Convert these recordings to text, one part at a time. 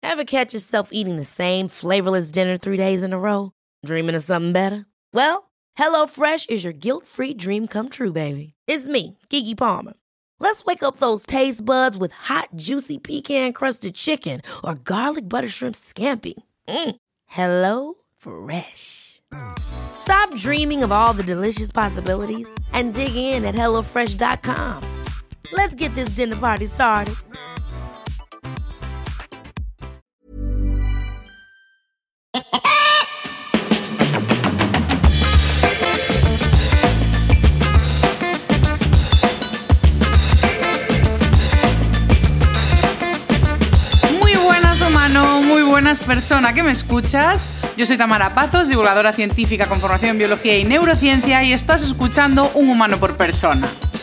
Ever catch yourself eating the same flavorless dinner 3 days in a row? Dreaming of something better? Well, HelloFresh is your guilt-free dream come true, baby. It's me, Keke Palmer. Let's wake up those taste buds with hot, juicy pecan-crusted chicken or garlic butter shrimp scampi. Hello Fresh. Stop dreaming of all the delicious possibilities and dig in at HelloFresh.com. Let's get this dinner party started. Muy buenas, persona que me escuchas. Yo soy Tamara Pazos, divulgadora científica con formación en biología y neurociencia, y estás escuchando Un humano por persona.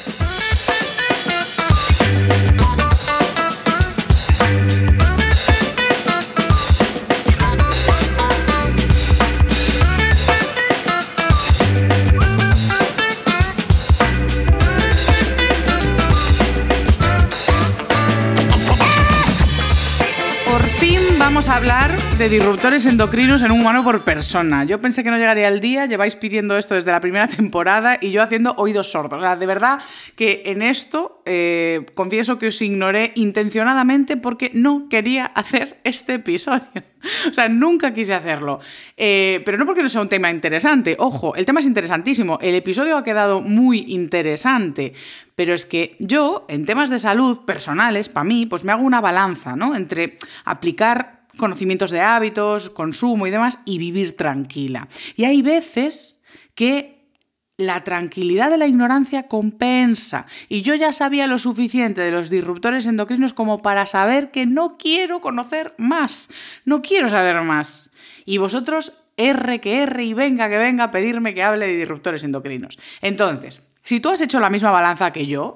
Vamos a hablar de disruptores endocrinos en un humano por persona. Yo pensé que no llegaría el día, lleváis pidiendo esto desde la primera temporada y yo haciendo oídos sordos. O sea, de verdad que en esto confieso que os ignoré intencionadamente porque no quería hacer este episodio. O sea, nunca quise hacerlo. Pero no porque no sea un tema interesante. Ojo, el tema es interesantísimo. El episodio ha quedado muy interesante. Pero es que yo, en temas de salud personales, para mí, pues me hago una balanza, ¿no? Entre aplicar conocimientos de hábitos, consumo y demás, y vivir tranquila. Y hay veces que la tranquilidad de la ignorancia compensa. Y yo ya sabía lo suficiente de los disruptores endocrinos como para saber que no quiero conocer más. No quiero saber más. Y vosotros, que R y venga que venga a pedirme que hable de disruptores endocrinos. Entonces, si tú has hecho la misma balanza que yo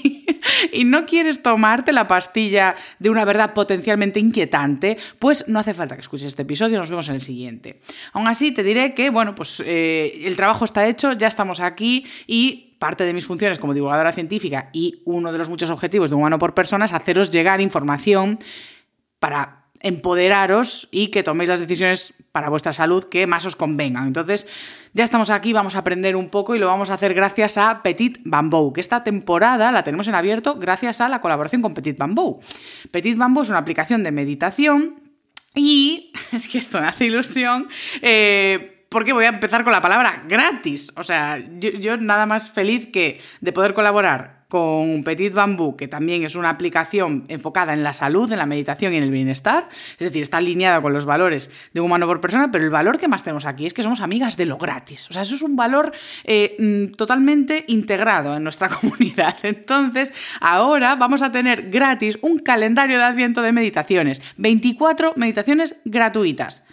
y no quieres tomarte la pastilla de una verdad potencialmente inquietante, pues no hace falta que escuches este episodio, nos vemos en el siguiente. Aún así, te diré que, bueno, pues el trabajo está hecho, ya estamos aquí y parte de mis funciones como divulgadora científica y uno de los muchos objetivos de Un humano por persona es haceros llegar información para empoderaros y que toméis las decisiones para vuestra salud que más os convengan. Entonces, ya estamos aquí, vamos a aprender un poco y lo vamos a hacer gracias a Petit Bambou, que esta temporada la tenemos en abierto gracias a la colaboración con Petit Bambou. Petit Bambou es una aplicación de meditación y es que esto me hace ilusión porque voy a empezar con la palabra gratis. O sea, yo nada más feliz que de poder colaborar con Petit Bambou, que también es una aplicación enfocada en la salud, en la meditación y en el bienestar. Es decir, está alineada con los valores de Un humano por persona, pero el valor que más tenemos aquí es que somos amigas de lo gratis. O sea, eso es un valor totalmente integrado en nuestra comunidad. Entonces, ahora vamos a tener gratis un calendario de Adviento de meditaciones. 24 meditaciones gratuitas.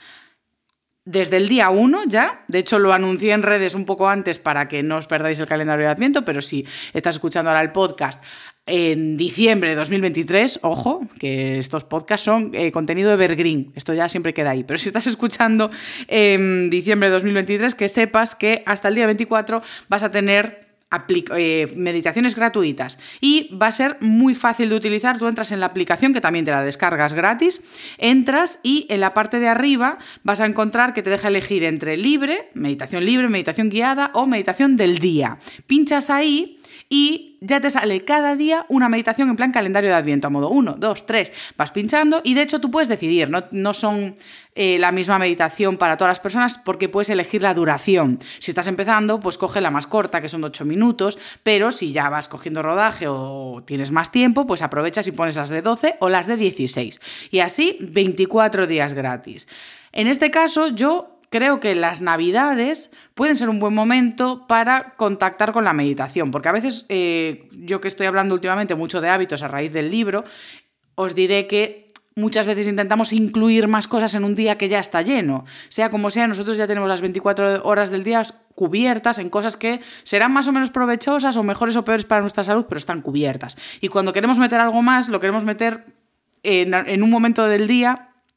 Desde el día 1 ya, de hecho lo anuncié en redes un poco antes para que no os perdáis el calendario de Adviento, pero si estás escuchando ahora el podcast en diciembre de 2023, ojo, que estos podcasts son contenido evergreen, esto ya siempre queda ahí, pero si estás escuchando en diciembre de 2023, que sepas que hasta el día 24 vas a tener meditaciones gratuitas y va a ser muy fácil de utilizar. Tú entras en la aplicación, que también te la descargas gratis, entras y en la parte de arriba vas a encontrar que te deja elegir entre libre, meditación guiada o meditación del día. Pinchas ahí y ya te sale cada día una meditación en plan calendario de Adviento, a modo 1, 2, 3, vas pinchando y de hecho tú puedes decidir, no son la misma meditación para todas las personas porque puedes elegir la duración. Si estás empezando, pues coge la más corta, que son 8 minutos, pero si ya vas cogiendo rodaje o tienes más tiempo, pues aprovechas y pones las de 12 o las de 16. Y así 24 días gratis. En este caso, yo creo que las Navidades pueden ser un buen momento para contactar con la meditación, porque a veces, yo que estoy hablando últimamente mucho de hábitos a raíz del libro, os diré que muchas veces intentamos incluir más cosas en un día que ya está lleno. Sea como sea, nosotros ya tenemos las 24 horas del día cubiertas en cosas que serán más o menos provechosas o mejores o peores para nuestra salud, pero están cubiertas. Y cuando queremos meter algo más, lo queremos meter en un momento del día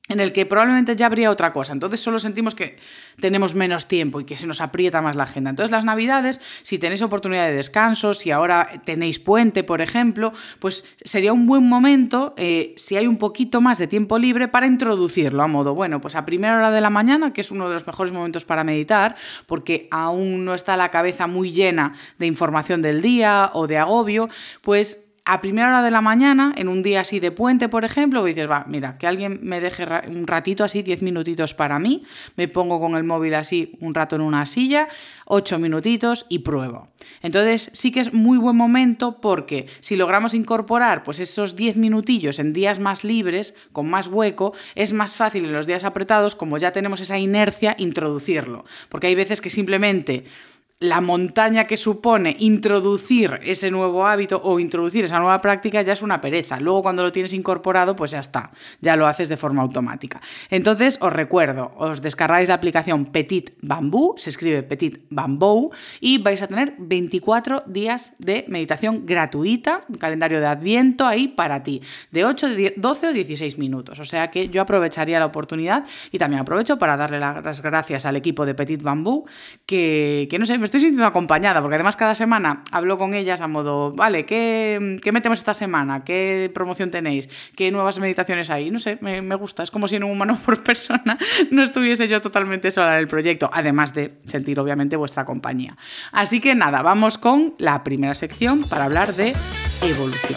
en el que probablemente ya habría otra cosa. Entonces solo sentimos que tenemos menos tiempo y que se nos aprieta más la agenda. Entonces las Navidades, si tenéis oportunidad de descanso, si ahora tenéis puente, por ejemplo, pues sería un buen momento, si hay un poquito más de tiempo libre, para introducirlo a modo, bueno, pues a primera hora de la mañana, que es uno de los mejores momentos para meditar, porque aún no está la cabeza muy llena de información del día o de agobio, pues a primera hora de la mañana, en un día así de puente, por ejemplo, dices, va, mira, que alguien me deje un ratito así, 10 minutitos para mí, me pongo con el móvil así un rato en una silla, 8 minutitos y pruebo. Entonces sí que es muy buen momento, porque si logramos incorporar pues esos 10 minutillos en días más libres, con más hueco, es más fácil en los días apretados, como ya tenemos esa inercia, introducirlo. Porque hay veces que simplemente la montaña que supone introducir ese nuevo hábito o introducir esa nueva práctica ya es una pereza. Luego, cuando lo tienes incorporado, pues ya está, ya lo haces de forma automática. Entonces, os recuerdo, os descargáis la aplicación Petit Bambú, se escribe Petit Bambou, y vais a tener 24 días de meditación gratuita, un calendario de Adviento ahí para ti, de 8, 12 o 16 minutos. O sea que yo aprovecharía la oportunidad, y también aprovecho para darle las gracias al equipo de Petit Bambú, que no sé, me estoy sintiendo acompañada, porque además cada semana hablo con ellas a modo, vale, ¿qué metemos esta semana? ¿Qué promoción tenéis? ¿Qué nuevas meditaciones hay? No sé, me gusta. Es como si en un humano por persona no estuviese yo totalmente sola en el proyecto, además de sentir obviamente vuestra compañía. Así que nada, vamos con la primera sección para hablar de evolución.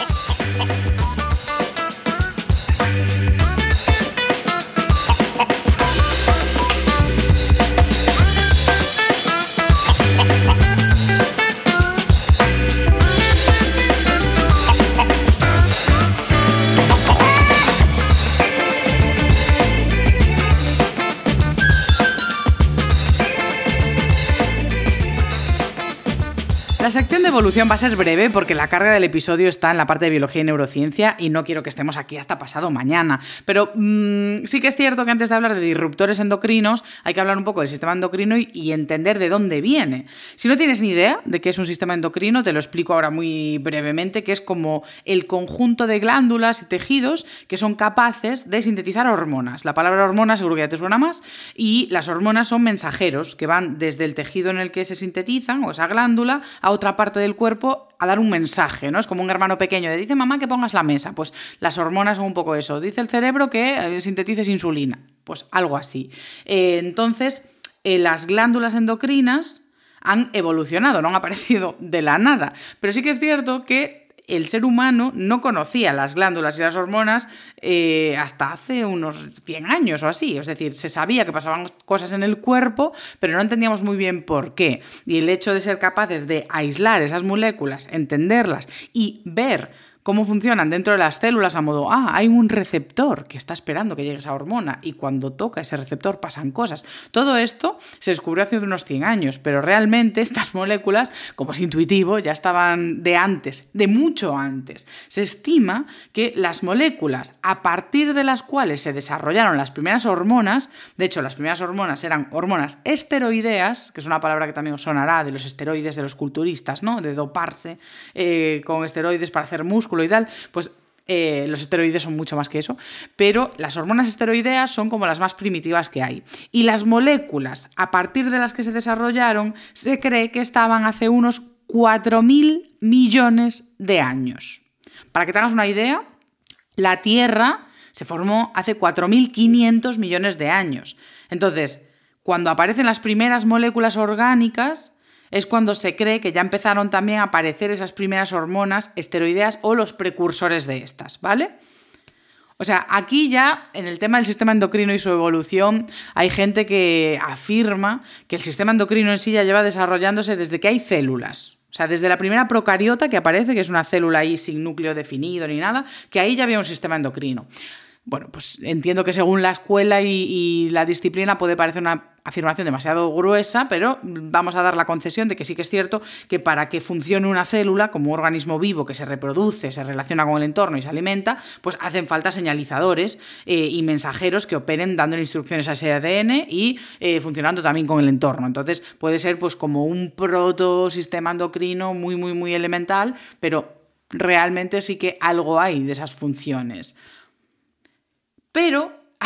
La sección de evolución va a ser breve porque la carga del episodio está en la parte de biología y neurociencia y no quiero que estemos aquí hasta pasado mañana. Pero sí que es cierto que antes de hablar de disruptores endocrinos hay que hablar un poco del sistema endocrino y entender de dónde viene. Si no tienes ni idea de qué es un sistema endocrino, te lo explico ahora muy brevemente, que es como el conjunto de glándulas y tejidos que son capaces de sintetizar hormonas. La palabra hormona seguro que ya te suena más, y las hormonas son mensajeros que van desde el tejido en el que se sintetizan, o esa glándula, a otra parte del cuerpo a dar un mensaje, ¿no? Es como un hermano pequeño de dice mamá que pongas la mesa, pues las hormonas son un poco eso, dice el cerebro que sintetices insulina, pues algo así. Entonces, las glándulas endocrinas han evolucionado, no han aparecido de la nada, pero sí que es cierto que el ser humano no conocía las glándulas y las hormonas hasta hace unos 100 años o así. Es decir, se sabía que pasaban cosas en el cuerpo, pero no entendíamos muy bien por qué. Y el hecho de ser capaces de aislar esas moléculas, entenderlas y ver cómo funcionan dentro de las células a modo, hay un receptor que está esperando que llegue esa hormona y cuando toca ese receptor pasan cosas. Todo esto se descubrió hace unos 100 años, pero realmente estas moléculas, como es intuitivo, ya estaban de antes, de mucho antes. Se estima que las moléculas a partir de las cuales se desarrollaron las primeras hormonas, de hecho las primeras hormonas eran hormonas esteroideas, que es una palabra que también os sonará de los esteroides de los culturistas, ¿no? De doparse con esteroides para hacer músculo y tal, pues los esteroides son mucho más que eso, pero las hormonas esteroideas son como las más primitivas que hay. Y las moléculas a partir de las que se desarrollaron se cree que estaban hace unos 4.000 millones de años. Para que te hagas una idea, la Tierra se formó hace 4.500 millones de años. Entonces, cuando aparecen las primeras moléculas orgánicas, es cuando se cree que ya empezaron también a aparecer esas primeras hormonas esteroideas o los precursores de estas, ¿vale? O sea, aquí ya en el tema del sistema endocrino y su evolución hay gente que afirma que el sistema endocrino en sí ya lleva desarrollándose desde que hay células. O sea, desde la primera procariota que aparece, que es una célula ahí sin núcleo definido ni nada, que ahí ya había un sistema endocrino. Bueno, pues entiendo que según la escuela y la disciplina puede parecer una afirmación demasiado gruesa, pero vamos a dar la concesión de que sí que es cierto que para que funcione una célula como un organismo vivo que se reproduce, se relaciona con el entorno y se alimenta, pues hacen falta señalizadores y mensajeros que operen dando instrucciones a ese ADN y funcionando también con el entorno. Entonces puede ser pues como un protosistema endocrino muy, muy, muy elemental, pero realmente sí que algo hay de esas funciones. Pero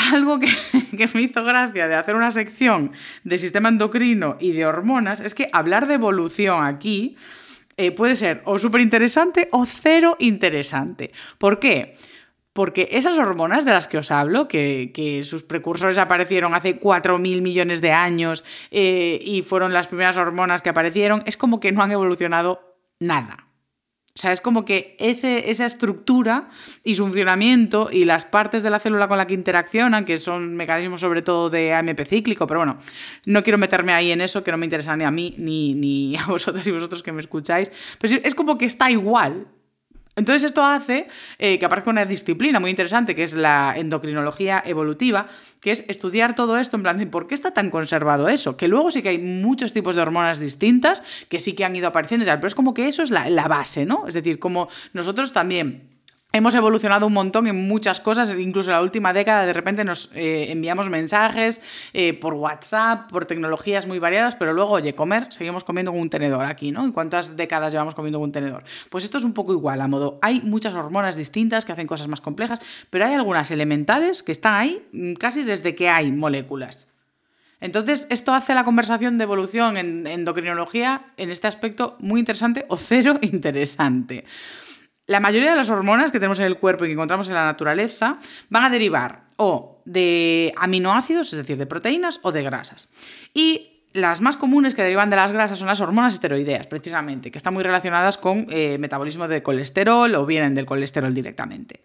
algo que me hizo gracia de hacer una sección de sistema endocrino y de hormonas es que hablar de evolución aquí puede ser o súper interesante o cero interesante. ¿Por qué? Porque esas hormonas de las que os hablo, que sus precursores aparecieron hace 4.000 millones de años y fueron las primeras hormonas que aparecieron, es como que no han evolucionado nada. O sea, es como que esa estructura y su funcionamiento y las partes de la célula con la que interaccionan, que son mecanismos sobre todo de AMP cíclico, pero bueno, no quiero meterme ahí en eso, que no me interesa ni a mí ni a vosotras y vosotros que me escucháis, pero es como que está igual. Entonces esto hace que aparezca una disciplina muy interesante, que es la endocrinología evolutiva, que es estudiar todo esto en plan de ¿por qué está tan conservado eso? Que luego sí que hay muchos tipos de hormonas distintas que sí que han ido apareciendo y tal, pero es como que eso es la base, ¿no? Es decir, como nosotros también hemos evolucionado un montón en muchas cosas, incluso en la última década de repente nos enviamos mensajes por WhatsApp, por tecnologías muy variadas, pero luego, oye, seguimos comiendo con un tenedor aquí, ¿no? ¿Y cuántas décadas llevamos comiendo con un tenedor? Pues esto es un poco igual, a modo, hay muchas hormonas distintas que hacen cosas más complejas, pero hay algunas elementales que están ahí casi desde que hay moléculas. Entonces, esto hace la conversación de evolución en endocrinología, en este aspecto, muy interesante o cero interesante. La mayoría de las hormonas que tenemos en el cuerpo y que encontramos en la naturaleza van a derivar o de aminoácidos, es decir, de proteínas, o de grasas. Y las más comunes que derivan de las grasas son las hormonas esteroideas, precisamente, que están muy relacionadas con metabolismo de colesterol o vienen del colesterol directamente.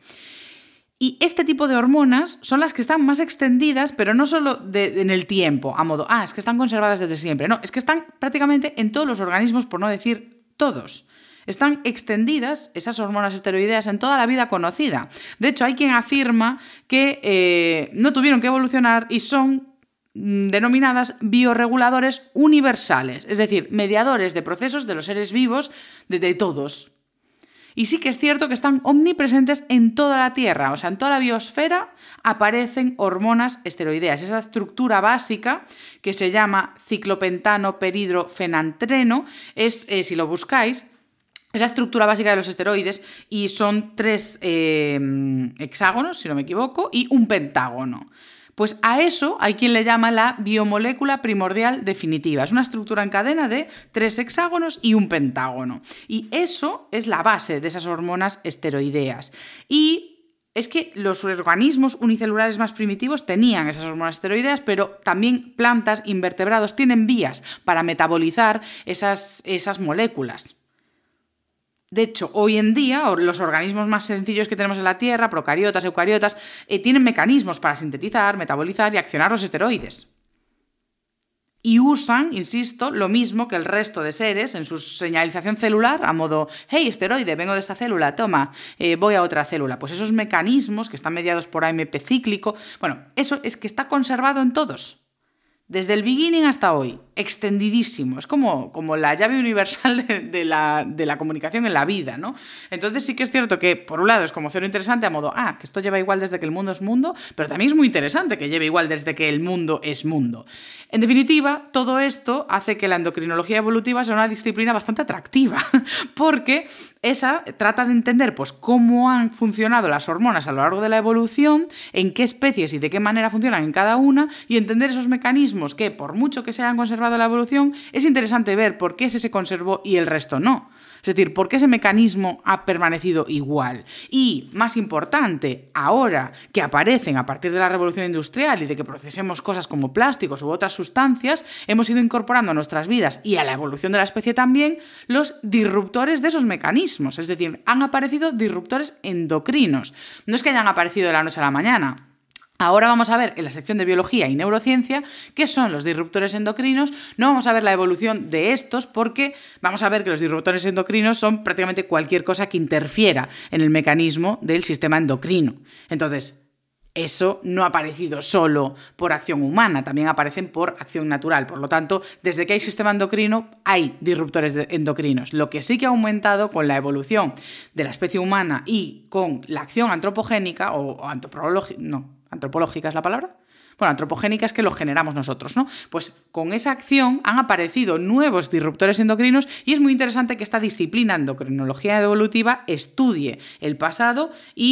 Y este tipo de hormonas son las que están más extendidas, pero no solo en el tiempo, a modo, es que están conservadas desde siempre. No, es que están prácticamente en todos los organismos, por no decir todos. Están extendidas esas hormonas esteroideas en toda la vida conocida. De hecho, hay quien afirma que no tuvieron que evolucionar y son denominadas bioreguladores universales, es decir, mediadores de procesos de los seres vivos, de todos. Y sí que es cierto que están omnipresentes en toda la Tierra, o sea, en toda la biosfera aparecen hormonas esteroideas. Esa estructura básica que se llama ciclopentano peridrofenantreno es, si lo buscáis, es la estructura básica de los esteroides y son 3 hexágonos, si no me equivoco, y un pentágono. Pues a eso hay quien le llama la biomolécula primordial definitiva. Es una estructura en cadena de 3 hexágonos y un pentágono. Y eso es la base de esas hormonas esteroideas. Y es que los organismos unicelulares más primitivos tenían esas hormonas esteroideas, pero también plantas, invertebrados, tienen vías para metabolizar esas moléculas. De hecho, hoy en día, los organismos más sencillos que tenemos en la Tierra, procariotas, eucariotas, tienen mecanismos para sintetizar, metabolizar y accionar los esteroides. Y usan, insisto, lo mismo que el resto de seres en su señalización celular, a modo, hey, esteroide, vengo de esa célula, toma, voy a otra célula. Pues esos mecanismos que están mediados por AMP cíclico, bueno, eso es que está conservado en todos. Desde el beginning hasta hoy, extendidísimo. Es como la llave universal de la comunicación en la vida, ¿no? Entonces sí que es cierto que, por un lado, es como cero interesante a modo, que esto lleva igual desde que el mundo es mundo, pero también es muy interesante que lleve igual desde que el mundo es mundo. En definitiva, todo esto hace que la endocrinología evolutiva sea una disciplina bastante atractiva, porque esa trata de entender pues, cómo han funcionado las hormonas a lo largo de la evolución, en qué especies y de qué manera funcionan en cada una, y entender esos mecanismos que, por mucho que se hayan conservado en la evolución, es interesante ver por qué ese se conservó y el resto no. Es decir, por qué ese mecanismo ha permanecido igual. Y, más importante, ahora que aparecen a partir de la revolución industrial y de que procesemos cosas como plásticos u otras sustancias, hemos ido incorporando a nuestras vidas y a la evolución de la especie también los disruptores de esos mecanismos. Es decir, han aparecido disruptores endocrinos. No es que hayan aparecido de la noche a la mañana. Ahora vamos a ver en la sección de biología y neurociencia qué son los disruptores endocrinos. No vamos a ver la evolución de estos porque vamos a ver que los disruptores endocrinos son prácticamente cualquier cosa que interfiera en el mecanismo del sistema endocrino. Entonces, eso no ha aparecido solo por acción humana, también aparecen por acción natural. Por lo tanto, desde que hay sistema endocrino, hay disruptores endocrinos. Lo que sí que ha aumentado con la evolución de la especie humana y con la acción antropogénica o antropológica es la palabra. Bueno, antropogénica es que lo generamos nosotros, ¿no? Pues con esa acción han aparecido nuevos disruptores endocrinos y es muy interesante que esta disciplina endocrinología evolutiva estudie el pasado y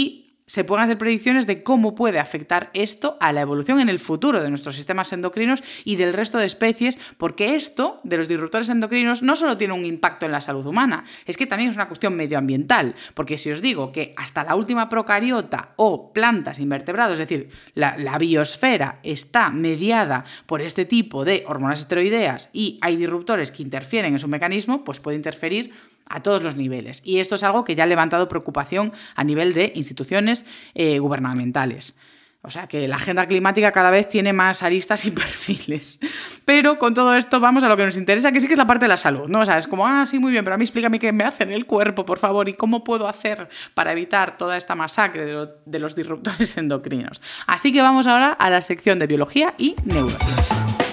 se pueden hacer predicciones de cómo puede afectar esto a la evolución en el futuro de nuestros sistemas endocrinos y del resto de especies, porque esto de los disruptores endocrinos no solo tiene un impacto en la salud humana, es que también es una cuestión medioambiental, porque si os digo que hasta la última procariota o plantas, invertebrados, es decir, la biosfera está mediada por este tipo de hormonas esteroideas y hay disruptores que interfieren en su mecanismo, pues puede interferir a todos los niveles. Y esto es algo que ya ha levantado preocupación a nivel de instituciones gubernamentales. O sea que la agenda climática cada vez tiene más aristas y perfiles. Pero con todo esto vamos a lo que nos interesa, que sí que es la parte de la salud, ¿no? O sea, es como, sí, muy bien, pero a mí explícame qué me hace en el cuerpo, por favor, y cómo puedo hacer para evitar toda esta masacre de los disruptores endocrinos. Así que vamos ahora a la sección de biología y neurociencia.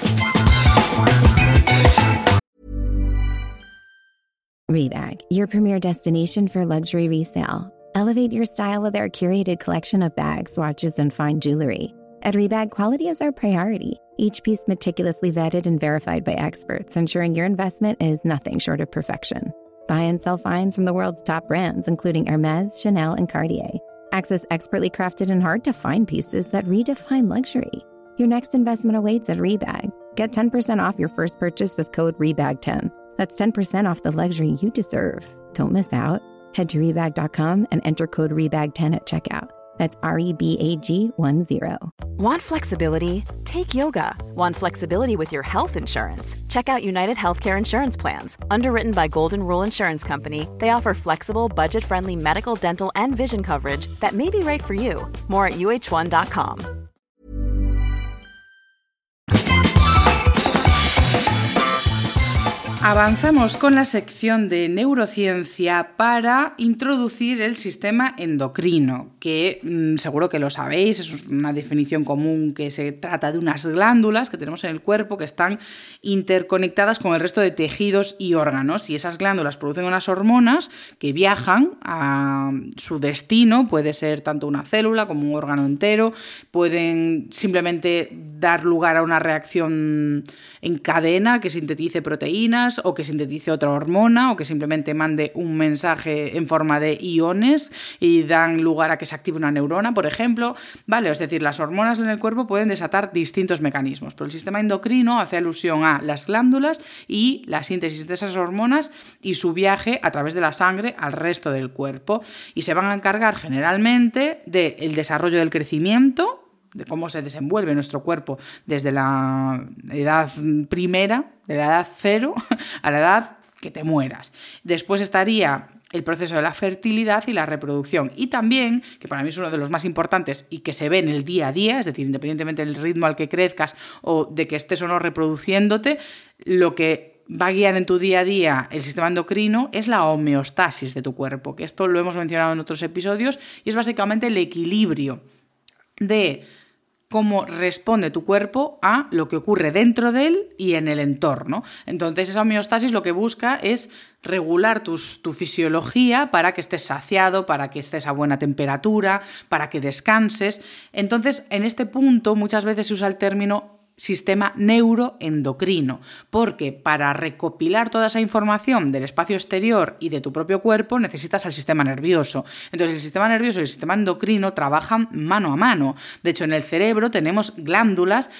Rebag, your premier destination for luxury resale. Elevate your style with our curated collection of bags, watches, and fine jewelry. At Rebag, quality is our priority. Each piece meticulously vetted and verified by experts, ensuring your investment is nothing short of perfection. Buy and sell finds from the world's top brands, including Hermès, Chanel, and Cartier. Access expertly crafted and hard-to-find pieces that redefine luxury. Your next investment awaits at Rebag. Get 10% off your first purchase with code REBAG10. That's 10% off the luxury you deserve. Don't miss out. Head to Rebag.com and enter code REBAG10 at checkout. That's REBAG10. Want flexibility? Take yoga. Want flexibility with your health insurance? Check out United Healthcare Insurance Plans. Underwritten by Golden Rule Insurance Company, they offer flexible, budget-friendly medical, dental, and vision coverage that may be right for you. More at UH1.com. Avanzamos con la sección de neurociencia para introducir el sistema endocrino, que seguro que lo sabéis, es una definición común que se trata de unas glándulas que tenemos en el cuerpo que están interconectadas con el resto de tejidos y órganos, y esas glándulas producen unas hormonas que viajan a su destino, puede ser tanto una célula como un órgano entero, pueden simplemente dar lugar a una reacción en cadena que sintetice proteínas, o que sintetice otra hormona, o que simplemente mande un mensaje en forma de iones y dan lugar a que se active una neurona, por ejemplo. Vale, es decir, las hormonas en el cuerpo pueden desatar distintos mecanismos, pero el sistema endocrino hace alusión a las glándulas y la síntesis de esas hormonas y su viaje a través de la sangre al resto del cuerpo. Y se van a encargar generalmente del desarrollo del crecimiento, de cómo se desenvuelve nuestro cuerpo desde la edad primera, de la edad 0 a la edad que te mueras. Después estaría el proceso de la fertilidad y la reproducción. Y también, que para mí es uno de los más importantes y que se ve en el día a día, es decir, independientemente del ritmo al que crezcas o de que estés o no reproduciéndote, lo que va a guiar en tu día a día el sistema endocrino es la homeostasis de tu cuerpo, que esto lo hemos mencionado en otros episodios, y es básicamente el equilibrio de cómo responde tu cuerpo a lo que ocurre dentro de él y en el entorno. Entonces, esa homeostasis lo que busca es regular tu fisiología para que estés saciado, para que estés a buena temperatura, para que descanses. Entonces, en este punto muchas veces se usa el término sistema neuroendocrino, porque para recopilar toda esa información del espacio exterior y de tu propio cuerpo necesitas al sistema nervioso. Entonces el sistema nervioso y el sistema endocrino trabajan mano a mano. De hecho, en el cerebro tenemos glándulas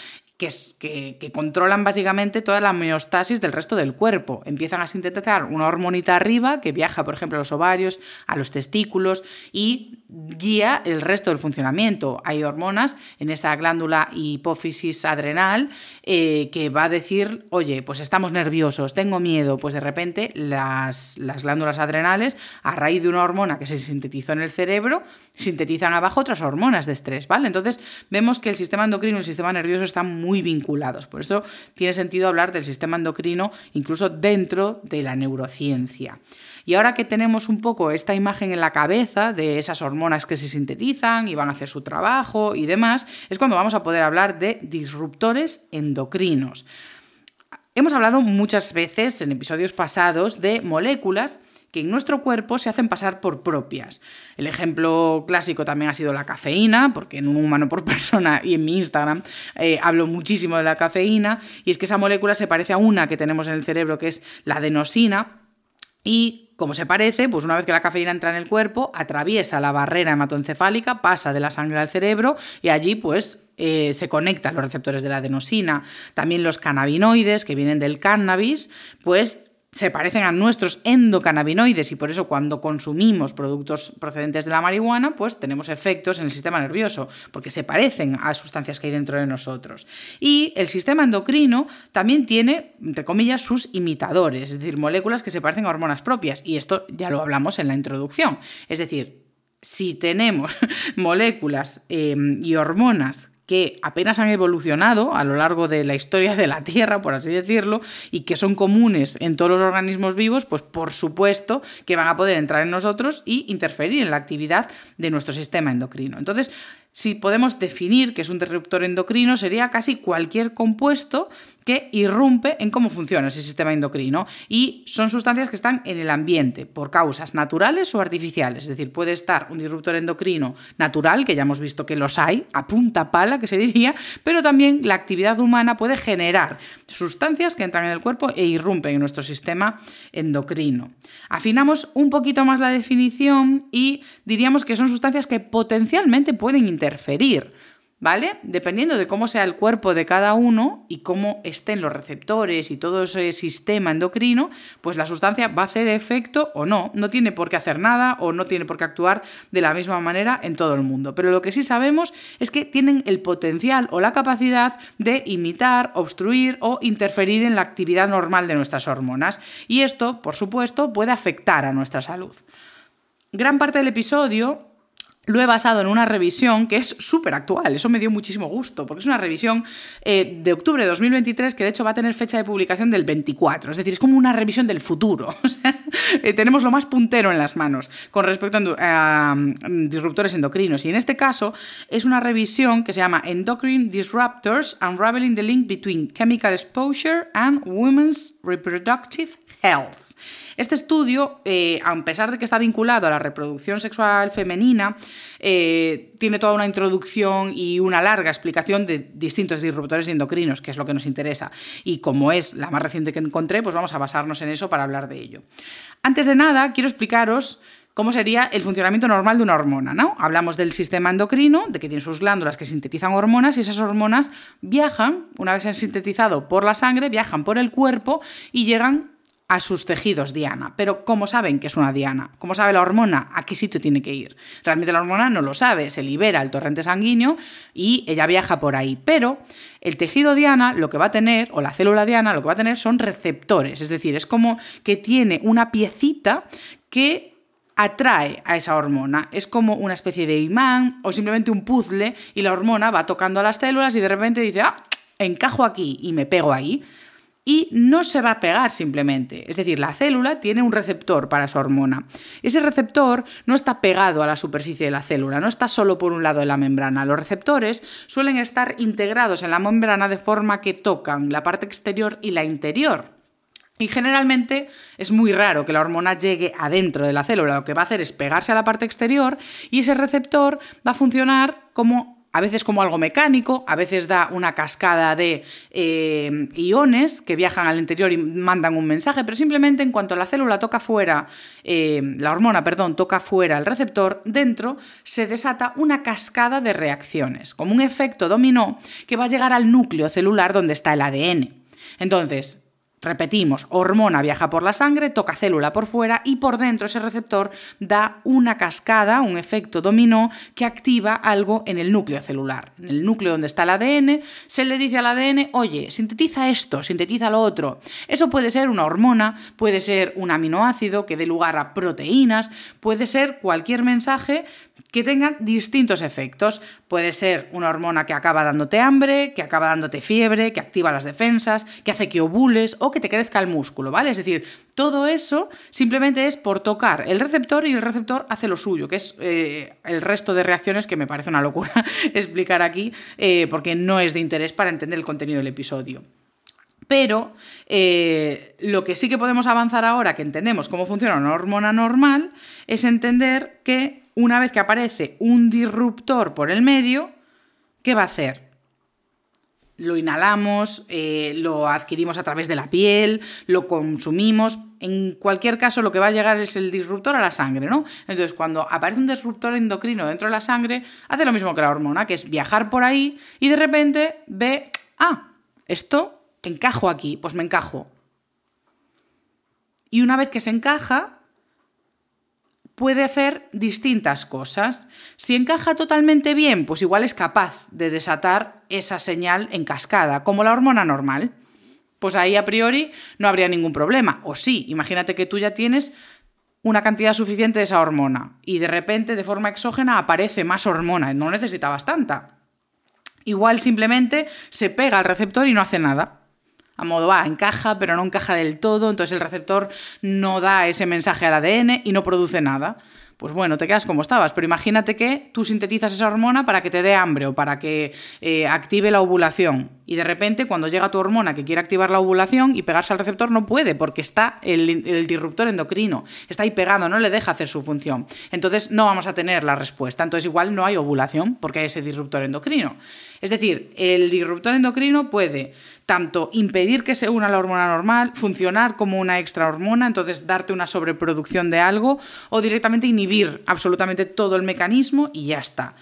que controlan básicamente toda la homeostasis del resto del cuerpo. Empiezan a sintetizar una hormonita arriba que viaja, por ejemplo, a los ovarios, a los testículos y guía el resto del funcionamiento. Hay hormonas en esa glándula hipófisis adrenal que va a decir, oye, pues estamos nerviosos, tengo miedo. Pues de repente las glándulas adrenales, a raíz de una hormona que se sintetizó en el cerebro, sintetizan abajo otras hormonas de estrés, ¿vale? Entonces vemos que el sistema endocrino y el sistema nervioso están muy vinculados. Por eso tiene sentido hablar del sistema endocrino incluso dentro de la neurociencia. Y ahora que tenemos un poco esta imagen en la cabeza de esas hormonas que se sintetizan y van a hacer su trabajo y demás, es cuando vamos a poder hablar de disruptores endocrinos. Hemos hablado muchas veces en episodios pasados de moléculas que en nuestro cuerpo se hacen pasar por propias. El ejemplo clásico también ha sido la cafeína, porque en Un humano por persona y en mi Instagram hablo muchísimo de la cafeína, y es que esa molécula se parece a una que tenemos en el cerebro, que es la adenosina, Y como se parece, pues una vez que la cafeína entra en el cuerpo, atraviesa la barrera hematoencefálica, pasa de la sangre al cerebro y allí pues se conectan los receptores de la adenosina. También los cannabinoides que vienen del cannabis, pues se parecen a nuestros endocannabinoides y por eso cuando consumimos productos procedentes de la marihuana, pues tenemos efectos en el sistema nervioso, porque se parecen a sustancias que hay dentro de nosotros. Y el sistema endocrino también tiene, entre comillas, sus imitadores, es decir, moléculas que se parecen a hormonas propias, y esto ya lo hablamos en la introducción. Es decir, si tenemos moléculas y hormonas que apenas han evolucionado a lo largo de la historia de la Tierra, por así decirlo, y que son comunes en todos los organismos vivos, pues por supuesto que van a poder entrar en nosotros y interferir en la actividad de nuestro sistema endocrino. Entonces, si podemos definir qué es un disruptor endocrino, sería casi cualquier compuesto que irrumpe en cómo funciona ese sistema endocrino, y son sustancias que están en el ambiente por causas naturales o artificiales. Es decir, puede estar un disruptor endocrino natural, que ya hemos visto que los hay, a punta pala, que se diría, pero también la actividad humana puede generar sustancias que entran en el cuerpo e irrumpen en nuestro sistema endocrino. Afinamos un poquito más la definición y diríamos que son sustancias que potencialmente pueden interferir, ¿vale? Dependiendo de cómo sea el cuerpo de cada uno y cómo estén los receptores y todo ese sistema endocrino, pues la sustancia va a hacer efecto o no. No tiene por qué hacer nada o no tiene por qué actuar de la misma manera en todo el mundo. Pero lo que sí sabemos es que tienen el potencial o la capacidad de imitar, obstruir o interferir en la actividad normal de nuestras hormonas. Y esto, por supuesto, puede afectar a nuestra salud. Gran parte del episodio lo he basado en una revisión que es súper actual. Eso me dio muchísimo gusto, porque es una revisión de octubre de 2023 que de hecho va a tener fecha de publicación del 24. Es decir, es como una revisión del futuro. O sea, tenemos lo más puntero en las manos con respecto a disruptores endocrinos. Y en este caso es una revisión que se llama Endocrine Disruptors: Unraveling the Link Between Chemical Exposure and Women's Reproductive Health. Este estudio, a pesar de que está vinculado a la reproducción sexual femenina, tiene toda una introducción y una larga explicación de distintos disruptores endocrinos, que es lo que nos interesa. Y como es la más reciente que encontré, pues vamos a basarnos en eso para hablar de ello. Antes de nada, quiero explicaros cómo sería el funcionamiento normal de una hormona, ¿no? Hablamos del sistema endocrino, de que tiene sus glándulas que sintetizan hormonas, y esas hormonas viajan, una vez se han sintetizado por la sangre, viajan por el cuerpo y llegan a sus tejidos diana. Pero ¿cómo saben que es una diana? ¿Cómo sabe la hormona a qué sitio tiene que ir? Realmente la hormona no lo sabe, se libera el torrente sanguíneo y ella viaja por ahí. Pero el tejido diana lo que va a tener, o la célula diana lo que va a tener son receptores. Es decir, es como que tiene una piecita que atrae a esa hormona. Es como una especie de imán o simplemente un puzzle, y la hormona va tocando a las células y de repente dice, encajo aquí y me pego ahí. Y no se va a pegar simplemente. Es decir, la célula tiene un receptor para su hormona. Ese receptor no está pegado a la superficie de la célula, no está solo por un lado de la membrana. Los receptores suelen estar integrados en la membrana de forma que tocan la parte exterior y la interior. Y generalmente es muy raro que la hormona llegue adentro de la célula. Lo que va a hacer es pegarse a la parte exterior, y ese receptor va a funcionar a veces como algo mecánico, a veces da una cascada de iones que viajan al interior y mandan un mensaje, pero simplemente en cuanto la célula toca fuera, la hormona, toca fuera el receptor, dentro se desata una cascada de reacciones, como un efecto dominó que va a llegar al núcleo celular donde está el ADN. Entonces, repetimos, hormona viaja por la sangre, toca célula por fuera y por dentro ese receptor da una cascada, un efecto dominó que activa algo en el núcleo celular. En el núcleo donde está el ADN, se le dice al ADN, oye, sintetiza esto, sintetiza lo otro. Eso puede ser una hormona, puede ser un aminoácido que dé lugar a proteínas, puede ser cualquier mensaje que tengan distintos efectos. Puede ser una hormona que acaba dándote hambre, que acaba dándote fiebre, que activa las defensas, que hace que ovules o que te crezca el músculo, ¿vale? Es decir, todo eso simplemente es por tocar el receptor, y el receptor hace lo suyo, que es el resto de reacciones que me parece una locura explicar aquí, porque no es de interés para entender el contenido del episodio. Pero lo que sí que podemos avanzar ahora, que entendemos cómo funciona una hormona normal, es entender que una vez que aparece un disruptor por el medio, ¿qué va a hacer? Lo inhalamos, lo adquirimos a través de la piel, lo consumimos, en cualquier caso lo que va a llegar es el disruptor a la sangre, ¿no? Entonces, cuando aparece un disruptor endocrino dentro de la sangre, hace lo mismo que la hormona, que es viajar por ahí y de repente ve, esto encajo aquí, pues me encajo. Y una vez que se encaja, puede hacer distintas cosas. Si encaja totalmente bien, pues igual es capaz de desatar esa señal en cascada, como la hormona normal. Pues ahí a priori no habría ningún problema. O sí, imagínate que tú ya tienes una cantidad suficiente de esa hormona y de repente de forma exógena aparece más hormona, no necesitabas tanta. Igual simplemente se pega al receptor y no hace nada. A modo, encaja, pero no encaja del todo, entonces el receptor no da ese mensaje al ADN y no produce nada. Pues bueno, te quedas como estabas, pero imagínate que tú sintetizas esa hormona para que te dé hambre o para que active la ovulación. Y de repente, cuando llega tu hormona que quiere activar la ovulación y pegarse al receptor, no puede, porque está el disruptor endocrino. Está ahí pegado, no le deja hacer su función. Entonces no vamos a tener la respuesta. Entonces igual no hay ovulación porque hay ese disruptor endocrino. Es decir, el disruptor endocrino puede tanto impedir que se una la hormona normal, funcionar como una extra hormona, entonces darte una sobreproducción de algo, o directamente inhibir absolutamente todo el mecanismo y ya está.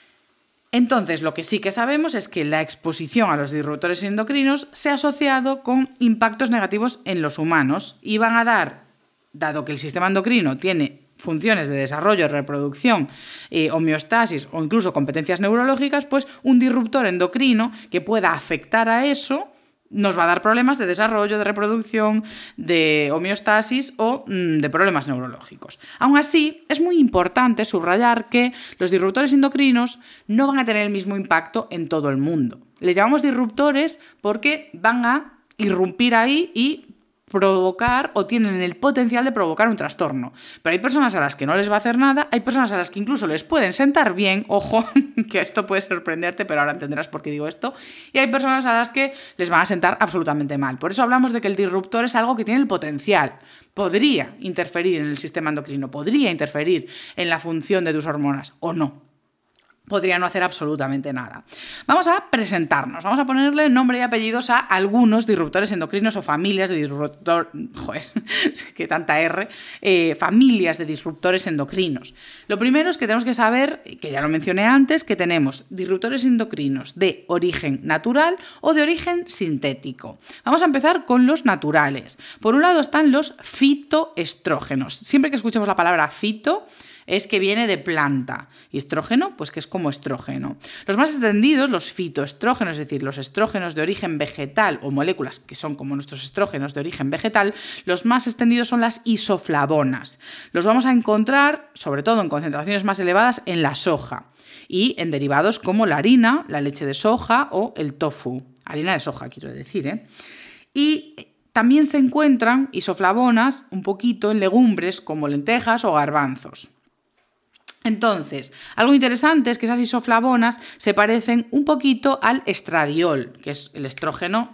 Entonces, lo que sí que sabemos es que la exposición a los disruptores endocrinos se ha asociado con impactos negativos en los humanos y van a dar, dado que el sistema endocrino tiene funciones de desarrollo, reproducción, homeostasis o incluso competencias neurológicas, pues un disruptor endocrino que pueda afectar a eso nos va a dar problemas de desarrollo, de reproducción, de homeostasis o de problemas neurológicos. Aún así, es muy importante subrayar que los disruptores endocrinos no van a tener el mismo impacto en todo el mundo. Les llamamos disruptores porque van a irrumpir ahí y provocar o tienen el potencial de provocar un trastorno. Pero hay personas a las que no les va a hacer nada, hay personas a las que incluso les pueden sentar bien, ojo, que esto puede sorprenderte, pero ahora entenderás por qué digo esto, y hay personas a las que les van a sentar absolutamente mal. Por eso hablamos de que el disruptor es algo que tiene el potencial, podría interferir en el sistema endocrino, podría interferir en la función de tus hormonas, o no. Podría no hacer absolutamente nada. Vamos a presentarnos, vamos a ponerle nombre y apellidos a algunos disruptores endocrinos o familias de disruptores, que tanta R, familias de disruptores endocrinos. Lo primero es que tenemos que saber, que ya lo mencioné antes, que tenemos disruptores endocrinos de origen natural o de origen sintético. Vamos a empezar con los naturales. Por un lado están los fitoestrógenos. Siempre que escuchemos la palabra fito, es que viene de planta. Y estrógeno, pues que es como estrógeno. Los más extendidos, los fitoestrógenos, es decir, los estrógenos de origen vegetal o moléculas que son como nuestros estrógenos de origen vegetal, los más extendidos son las isoflavonas. Los vamos a encontrar, sobre todo en concentraciones más elevadas, en la soja y en derivados como la harina, la leche de soja o el tofu. Harina de soja, quiero decir, Y también se encuentran isoflavonas un poquito en legumbres como lentejas o garbanzos. Entonces, algo interesante es que esas isoflavonas se parecen un poquito al estradiol, que es el estrógeno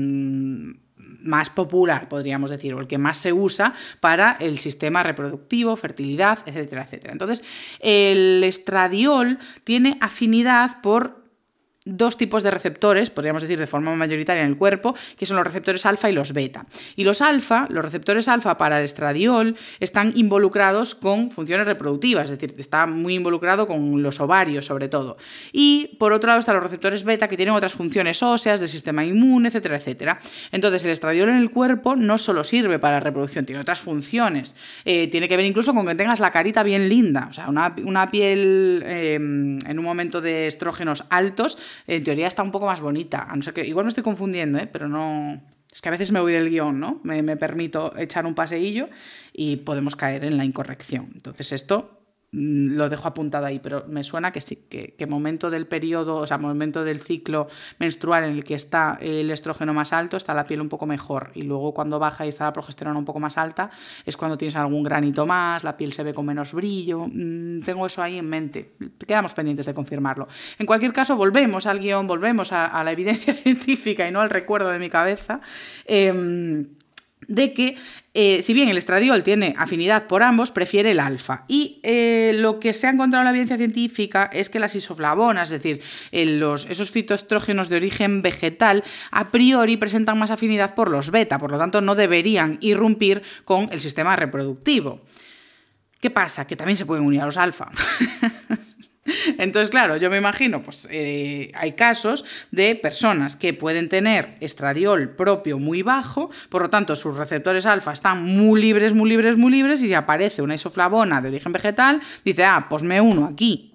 más popular, podríamos decir, o el que más se usa para el sistema reproductivo, fertilidad, etcétera, etcétera. Entonces, el estradiol tiene afinidad por dos tipos de receptores, podríamos decir de forma mayoritaria en el cuerpo, que son los receptores alfa y los beta. Y los receptores alfa para el estradiol están involucrados con funciones reproductivas, es decir, está muy involucrado con los ovarios sobre todo. Y por otro lado están los receptores beta que tienen otras funciones óseas, del sistema inmune, etcétera, etcétera. Entonces el estradiol en el cuerpo no solo sirve para la reproducción, tiene otras funciones. Tiene que ver incluso con que tengas la carita bien linda, o sea, una piel en un momento de estrógenos altos, en teoría está un poco más bonita, a no ser que igual me estoy confundiendo, pero no, es que a veces me voy del guión, ¿no? Me permito echar un paseillo y podemos caer en la incorrección. Entonces esto lo dejo apuntado ahí, pero me suena que sí, que momento del periodo, o sea, momento del ciclo menstrual en el que está el estrógeno más alto, está la piel un poco mejor, y luego cuando baja y está la progesterona un poco más alta, es cuando tienes algún granito más, la piel se ve con menos brillo. Tengo eso ahí en mente, quedamos pendientes de confirmarlo. En cualquier caso, volvemos al guión, volvemos a la evidencia científica y no al recuerdo de mi cabeza. de que si bien el estradiol tiene afinidad por ambos, prefiere el alfa. Y lo que se ha encontrado en la evidencia científica es que las isoflavonas, es decir, esos fitoestrógenos de origen vegetal, a priori presentan más afinidad por los beta, por lo tanto no deberían irrumpir con el sistema reproductivo. ¿Qué pasa? Que también se pueden unir a los alfa. Entonces, claro, yo me imagino, pues hay casos de personas que pueden tener estradiol propio muy bajo, por lo tanto sus receptores alfa están muy libres, y si aparece una isoflavona de origen vegetal, dice, pues me uno aquí.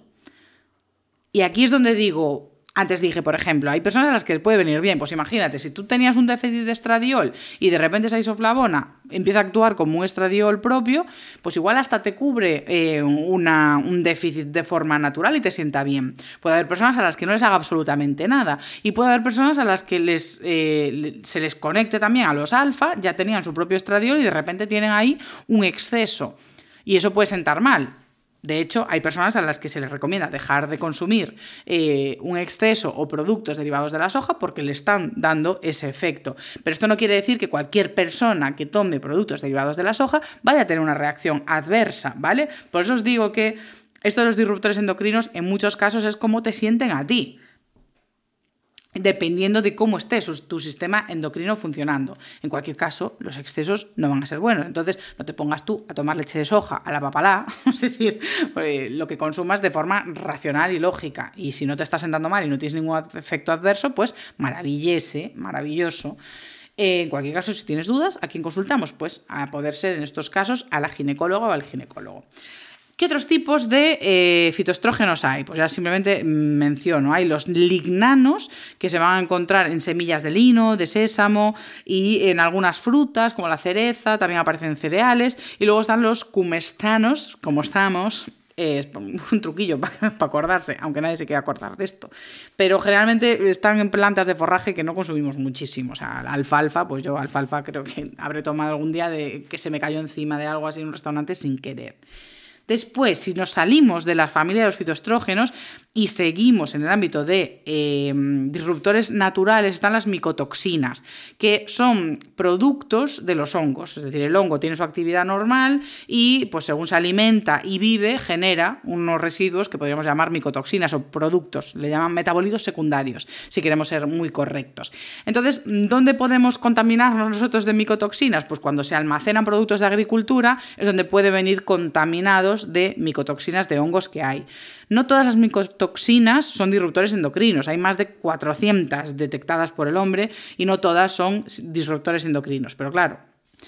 Y aquí es donde digo... Antes dije, por ejemplo, hay personas a las que les puede venir bien. Pues imagínate, si tú tenías un déficit de estradiol y de repente esa isoflavona empieza a actuar como un estradiol propio, pues igual hasta te cubre un déficit de forma natural y te sienta bien. Puede haber personas a las que no les haga absolutamente nada. Y puede haber personas a las que se les conecte también a los alfa, ya tenían su propio estradiol y de repente tienen ahí un exceso. Y eso puede sentar mal. De hecho, hay personas a las que se les recomienda dejar de consumir un exceso o productos derivados de la soja porque le están dando ese efecto. Pero esto no quiere decir que cualquier persona que tome productos derivados de la soja vaya a tener una reacción adversa, ¿vale? Por eso os digo que esto de los disruptores endocrinos en muchos casos es cómo te sienten a ti, dependiendo de cómo esté tu sistema endocrino funcionando. En cualquier caso, los excesos no van a ser buenos. Entonces, no te pongas tú a tomar leche de soja a la papalá, es decir, lo que consumas de forma racional y lógica. Y si no te está sentando mal y no tienes ningún efecto adverso, pues maravilloso. En cualquier caso, si tienes dudas, ¿a quién consultamos? Pues a poder ser en estos casos a la ginecóloga o al ginecólogo. ¿Qué otros tipos de fitoestrógenos hay? Pues ya simplemente menciono. Hay los lignanos, que se van a encontrar en semillas de lino, de sésamo y en algunas frutas, como la cereza, también aparecen en cereales. Y luego están los cumestanos, como estamos... Es un truquillo para acordarse, aunque nadie se quiera acordar de esto. Pero generalmente están en plantas de forraje que no consumimos muchísimo. O sea, la alfalfa, pues yo alfalfa creo que habré tomado algún día de que se me cayó encima de algo así en un restaurante sin querer. Después, si nos salimos de la familia de los fitoestrógenos y seguimos en el ámbito de disruptores naturales, están las micotoxinas, que son productos de los hongos. Es decir, el hongo tiene su actividad normal y, pues según se alimenta y vive, genera unos residuos que podríamos llamar micotoxinas o productos. Le llaman metabolitos secundarios, si queremos ser muy correctos. Entonces, ¿dónde podemos contaminarnos nosotros de micotoxinas? Pues cuando se almacenan productos de agricultura es donde puede venir contaminados de micotoxinas de hongos que hay. No todas las micotoxinas son disruptores endocrinos, hay más de 400 detectadas por el hombre y no todas son disruptores endocrinos, pero claro,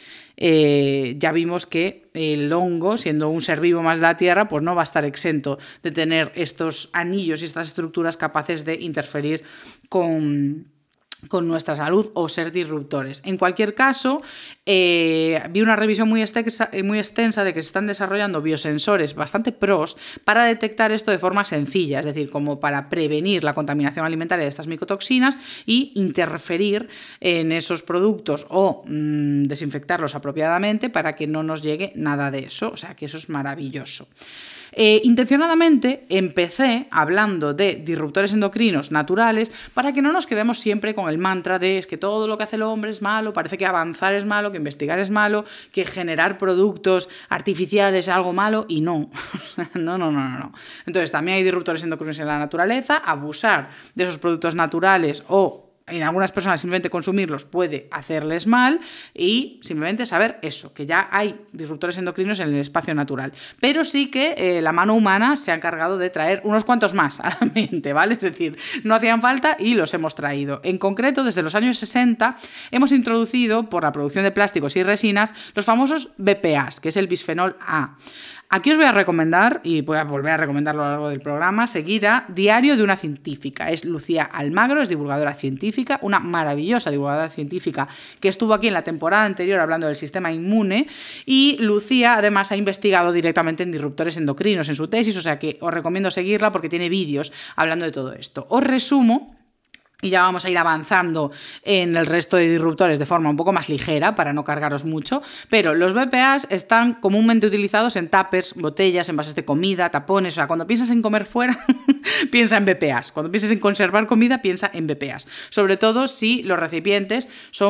ya vimos que el hongo, siendo un ser vivo más de la Tierra, pues no va a estar exento de tener estos anillos y estas estructuras capaces de interferir con nuestra salud o ser disruptores. En cualquier caso, vi una revisión muy extensa de que se están desarrollando biosensores bastante pros para detectar esto de forma sencilla, es decir, como para prevenir la contaminación alimentaria de estas micotoxinas y interferir en esos productos o desinfectarlos apropiadamente para que no nos llegue nada de eso, o sea que eso es maravilloso. Intencionadamente empecé hablando de disruptores endocrinos naturales para que no nos quedemos siempre con el mantra de es que todo lo que hace el hombre es malo, parece que avanzar es malo, que investigar es malo, que generar productos artificiales es algo malo y no. No. Entonces también hay disruptores endocrinos en la naturaleza, abusar de esos productos naturales o en algunas personas simplemente consumirlos puede hacerles mal y simplemente saber eso, que ya hay disruptores endocrinos en el espacio natural. Pero sí que la mano humana se ha encargado de traer unos cuantos más a la mente, ¿vale? Es decir, no hacían falta y los hemos traído. En concreto, desde los años 60 hemos introducido, por la producción de plásticos y resinas, los famosos BPAs, que es el bisfenol A. Aquí os voy a recomendar, y voy a volver a recomendarlo a lo largo del programa, seguir a Diario de una Científica. Es Lucía Almagro, es divulgadora científica, una maravillosa divulgadora científica que estuvo aquí en la temporada anterior hablando del sistema inmune, y Lucía además ha investigado directamente en disruptores endocrinos en su tesis, o sea que os recomiendo seguirla porque tiene vídeos hablando de todo esto. Os resumo. Y ya vamos a ir avanzando en el resto de disruptores de forma un poco más ligera para no cargaros mucho, pero los BPAs están comúnmente utilizados en tuppers, botellas, envases de comida, tapones. O sea, cuando piensas en comer fuera, piensa en BPAs. Cuando piensas en conservar comida, piensa en BPAs. Sobre todo si los recipientes son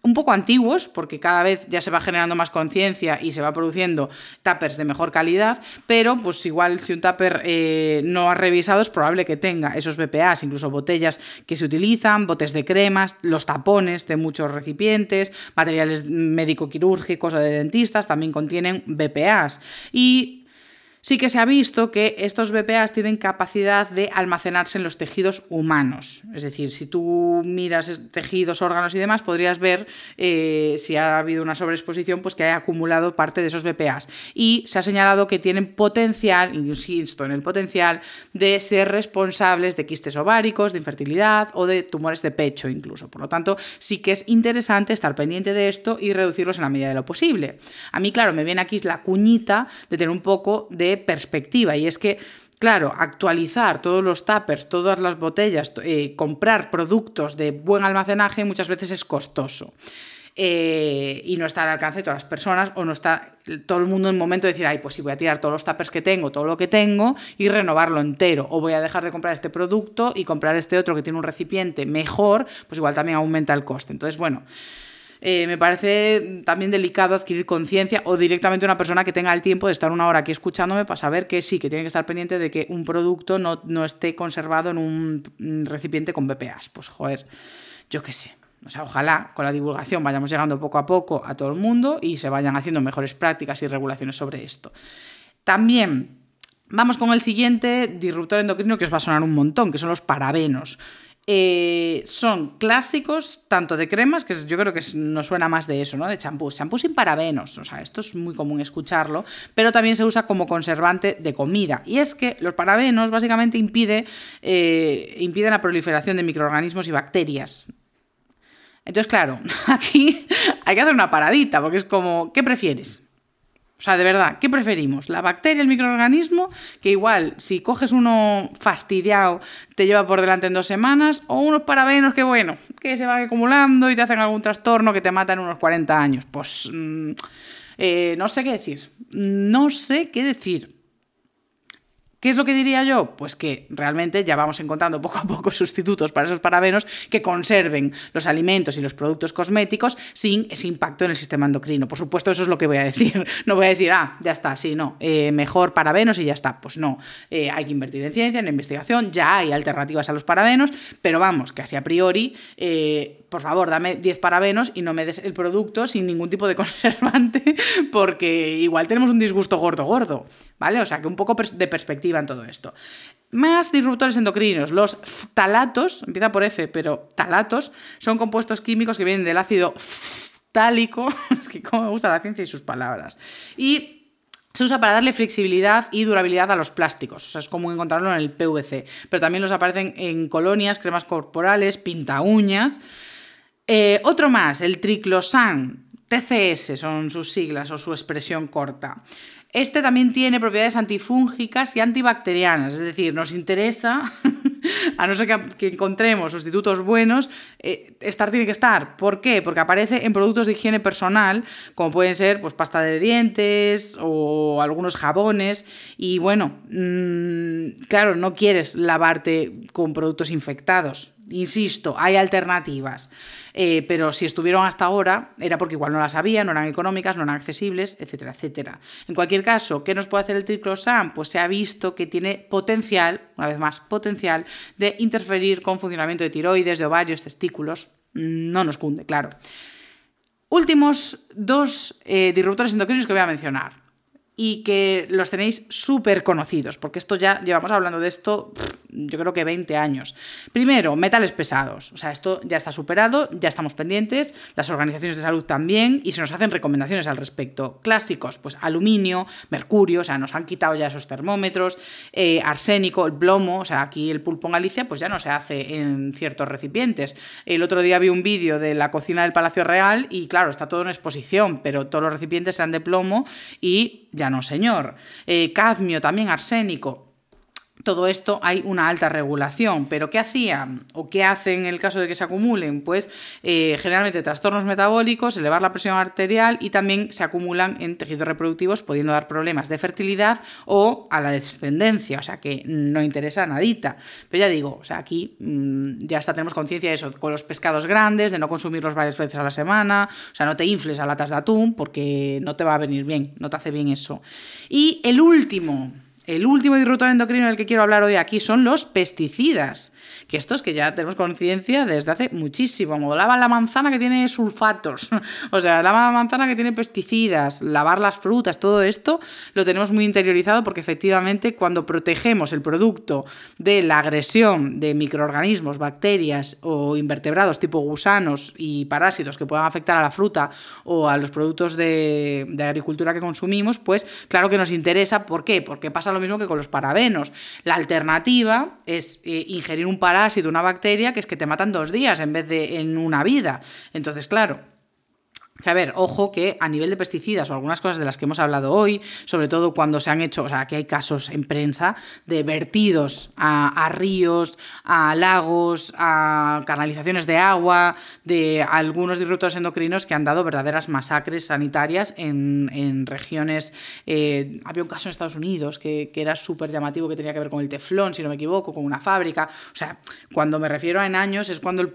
un poco antiguos, porque cada vez ya se va generando más conciencia y se va produciendo tuppers de mejor calidad, pero pues igual si un tupper no ha revisado es probable que tenga esos BPAs, incluso botellas que se utilizan, botes de cremas, los tapones de muchos recipientes, materiales médico-quirúrgicos o de dentistas también contienen BPAs. Y sí que se ha visto que estos BPAs tienen capacidad de almacenarse en los tejidos humanos. Es decir, si tú miras tejidos, órganos y demás, podrías ver si ha habido una sobreexposición, pues que haya acumulado parte de esos BPAs. Y se ha señalado que tienen potencial, insisto en el potencial, de ser responsables de quistes ováricos, de infertilidad o de tumores de pecho incluso. Por lo tanto, sí que es interesante estar pendiente de esto y reducirlos en la medida de lo posible. A mí, claro, me viene aquí la cuñita de tener un poco de perspectiva, y es que, claro, actualizar todos los tuppers, todas las botellas, comprar productos de buen almacenaje muchas veces es costoso. Y no está al alcance de todas las personas, o no está todo el mundo en el momento de decir, ay, pues sí, voy a tirar todos los tuppers que tengo, todo lo que tengo y renovarlo entero, o voy a dejar de comprar este producto y comprar este otro que tiene un recipiente mejor, pues igual también aumenta el coste. Entonces, bueno, me parece también delicado adquirir conciencia, o directamente una persona que tenga el tiempo de estar una hora aquí escuchándome para saber que sí, que tiene que estar pendiente de que un producto no esté conservado en un recipiente con BPAs. Pues joder, yo qué sé. O sea, ojalá con la divulgación vayamos llegando poco a poco a todo el mundo y se vayan haciendo mejores prácticas y regulaciones sobre esto. También vamos con el siguiente disruptor endocrino que os va a sonar un montón, que son los parabenos. Son clásicos tanto de cremas, que yo creo que nos suena más de eso, ¿no? De champús sin parabenos, o sea, esto es muy común escucharlo, pero también se usa como conservante de comida, y es que los parabenos básicamente impiden la proliferación de microorganismos y bacterias. Entonces, claro, aquí hay que hacer una paradita, porque es como, ¿qué prefieres? O sea, de verdad, ¿qué preferimos? ¿La bacteria, el microorganismo? Que igual, si coges uno fastidiado, te lleva por delante en 2 semanas, o unos parabenos que, bueno, que se van acumulando y te hacen algún trastorno que te mata en unos 40 años. Pues no sé qué decir. No sé qué decir. ¿Qué es lo que diría yo? Pues que realmente ya vamos encontrando poco a poco sustitutos para esos parabenos que conserven los alimentos y los productos cosméticos sin ese impacto en el sistema endocrino. Por supuesto, eso es lo que voy a decir. No voy a decir, ya está, sí, no, mejor parabenos y ya está. Pues no, hay que invertir en ciencia, en investigación, ya hay alternativas a los parabenos, pero vamos, que así a priori, por favor, dame 10 parabenos y no me des el producto sin ningún tipo de conservante, porque igual tenemos un disgusto gordo, ¿vale? O sea, que un poco de perspectiva en todo esto. Más disruptores endocrinos. Los ftalatos, empieza por F, pero ftalatos, son compuestos químicos que vienen del ácido ftálico, es que cómo me gusta la ciencia y sus palabras, y se usa para darle flexibilidad y durabilidad a los plásticos. O sea, es común encontrarlo en el PVC, pero también los aparecen en colonias, cremas corporales, pinta uñas. Otro más, el triclosan, TCS son sus siglas o su expresión corta. Este también tiene propiedades antifúngicas y antibacterianas, es decir, nos interesa, a no ser que encontremos sustitutos buenos, tiene que estar. ¿Por qué? Porque aparece en productos de higiene personal, como pueden ser pues, pasta de dientes o algunos jabones, y bueno, claro, no quieres lavarte con productos infectados. Insisto, hay alternativas, pero si estuvieron hasta ahora era porque igual no las había, no eran económicas, no eran accesibles, etcétera, etcétera. En cualquier caso, ¿qué nos puede hacer el triclosan? Pues se ha visto que tiene potencial, una vez más, potencial de interferir con funcionamiento de tiroides, de ovarios, testículos. No nos cunde, claro. Últimos 2 disruptores endocrinos que voy a mencionar, y que los tenéis súper conocidos, porque esto ya llevamos hablando de esto, yo creo que 20 años. Primero, metales pesados. O sea, esto ya está superado, ya estamos pendientes, las organizaciones de salud también, y se nos hacen recomendaciones al respecto. Clásicos, pues aluminio, mercurio, o sea, nos han quitado ya esos termómetros, arsénico, el plomo, o sea, aquí el pulpo en Galicia, pues ya no se hace en ciertos recipientes. El otro día vi un vídeo de la cocina del Palacio Real y, claro, está todo en exposición, pero todos los recipientes eran de plomo y ya no, señor. Cadmio, también arsénico. todo esto hay una alta regulación, pero ¿qué hacían o qué hacen en el caso de que se acumulen? Pues generalmente trastornos metabólicos, elevar la presión arterial y también se acumulan en tejidos reproductivos, pudiendo dar problemas de fertilidad o a la descendencia, o sea que no interesa nadita. Pero ya digo, o sea, aquí ya hasta tenemos conciencia de eso, con los pescados grandes, de no consumirlos varias veces a la semana, o sea, no te infles a latas de atún porque no te va a venir bien, no te hace bien eso. Y el último disruptor endocrino del que quiero hablar hoy aquí son los pesticidas, que estos que ya tenemos conciencia desde hace muchísimo, como lavar la manzana que tiene sulfatos, o sea, lavar la manzana que tiene pesticidas, lavar las frutas, todo esto lo tenemos muy interiorizado porque efectivamente cuando protegemos el producto de la agresión de microorganismos, bacterias o invertebrados tipo gusanos y parásitos que puedan afectar a la fruta o a los productos de agricultura que consumimos, pues claro que nos interesa. ¿Por qué? Porque pasa lo mismo que con los parabenos. La alternativa es ingerir un parásito, una bacteria, que es que te matan 2 días en vez de en una vida. Entonces, claro, que a ver, ojo que a nivel de pesticidas o algunas cosas de las que hemos hablado hoy, sobre todo cuando se han hecho, o sea, que hay casos en prensa de vertidos a ríos, a lagos, a canalizaciones de agua, de algunos disruptores endocrinos que han dado verdaderas masacres sanitarias en regiones. Había un caso en Estados Unidos que era súper llamativo, que tenía que ver con el teflón, si no me equivoco, con una fábrica. O sea, cuando me refiero a en años es cuando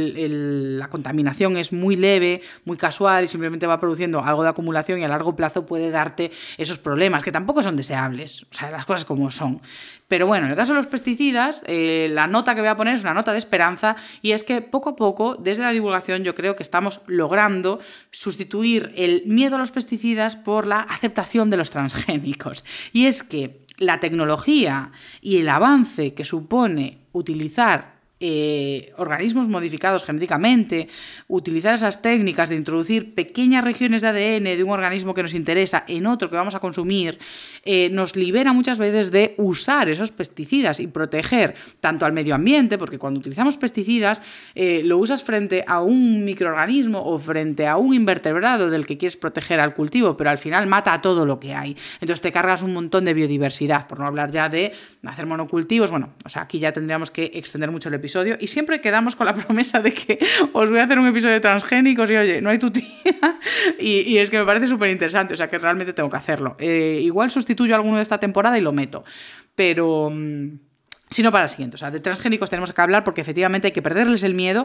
la contaminación es muy leve, muy casual, y simplemente va produciendo algo de acumulación y a largo plazo puede darte esos problemas, que tampoco son deseables, o sea, las cosas como son. Pero bueno, en el caso de los pesticidas, la nota que voy a poner es una nota de esperanza, y es que poco a poco, desde la divulgación, yo creo que estamos logrando sustituir el miedo a los pesticidas por la aceptación de los transgénicos. Y es que la tecnología y el avance que supone utilizar organismos modificados genéticamente, utilizar esas técnicas de introducir pequeñas regiones de ADN de un organismo que nos interesa en otro que vamos a consumir, nos libera muchas veces de usar esos pesticidas y proteger tanto al medio ambiente, porque cuando utilizamos pesticidas lo usas frente a un microorganismo o frente a un invertebrado del que quieres proteger al cultivo, pero al final mata a todo lo que hay. Entonces te cargas un montón de biodiversidad, por no hablar ya de hacer monocultivos. Bueno, o sea, aquí ya tendríamos que extender mucho el episodio, y siempre quedamos con la promesa de que os voy a hacer un episodio de transgénicos y oye, no hay tu tía, y es que me parece súper interesante, o sea que realmente tengo que hacerlo. Igual sustituyo alguno de esta temporada y lo meto, pero sino para el siguiente. O sea, de transgénicos tenemos que hablar porque efectivamente hay que perderles el miedo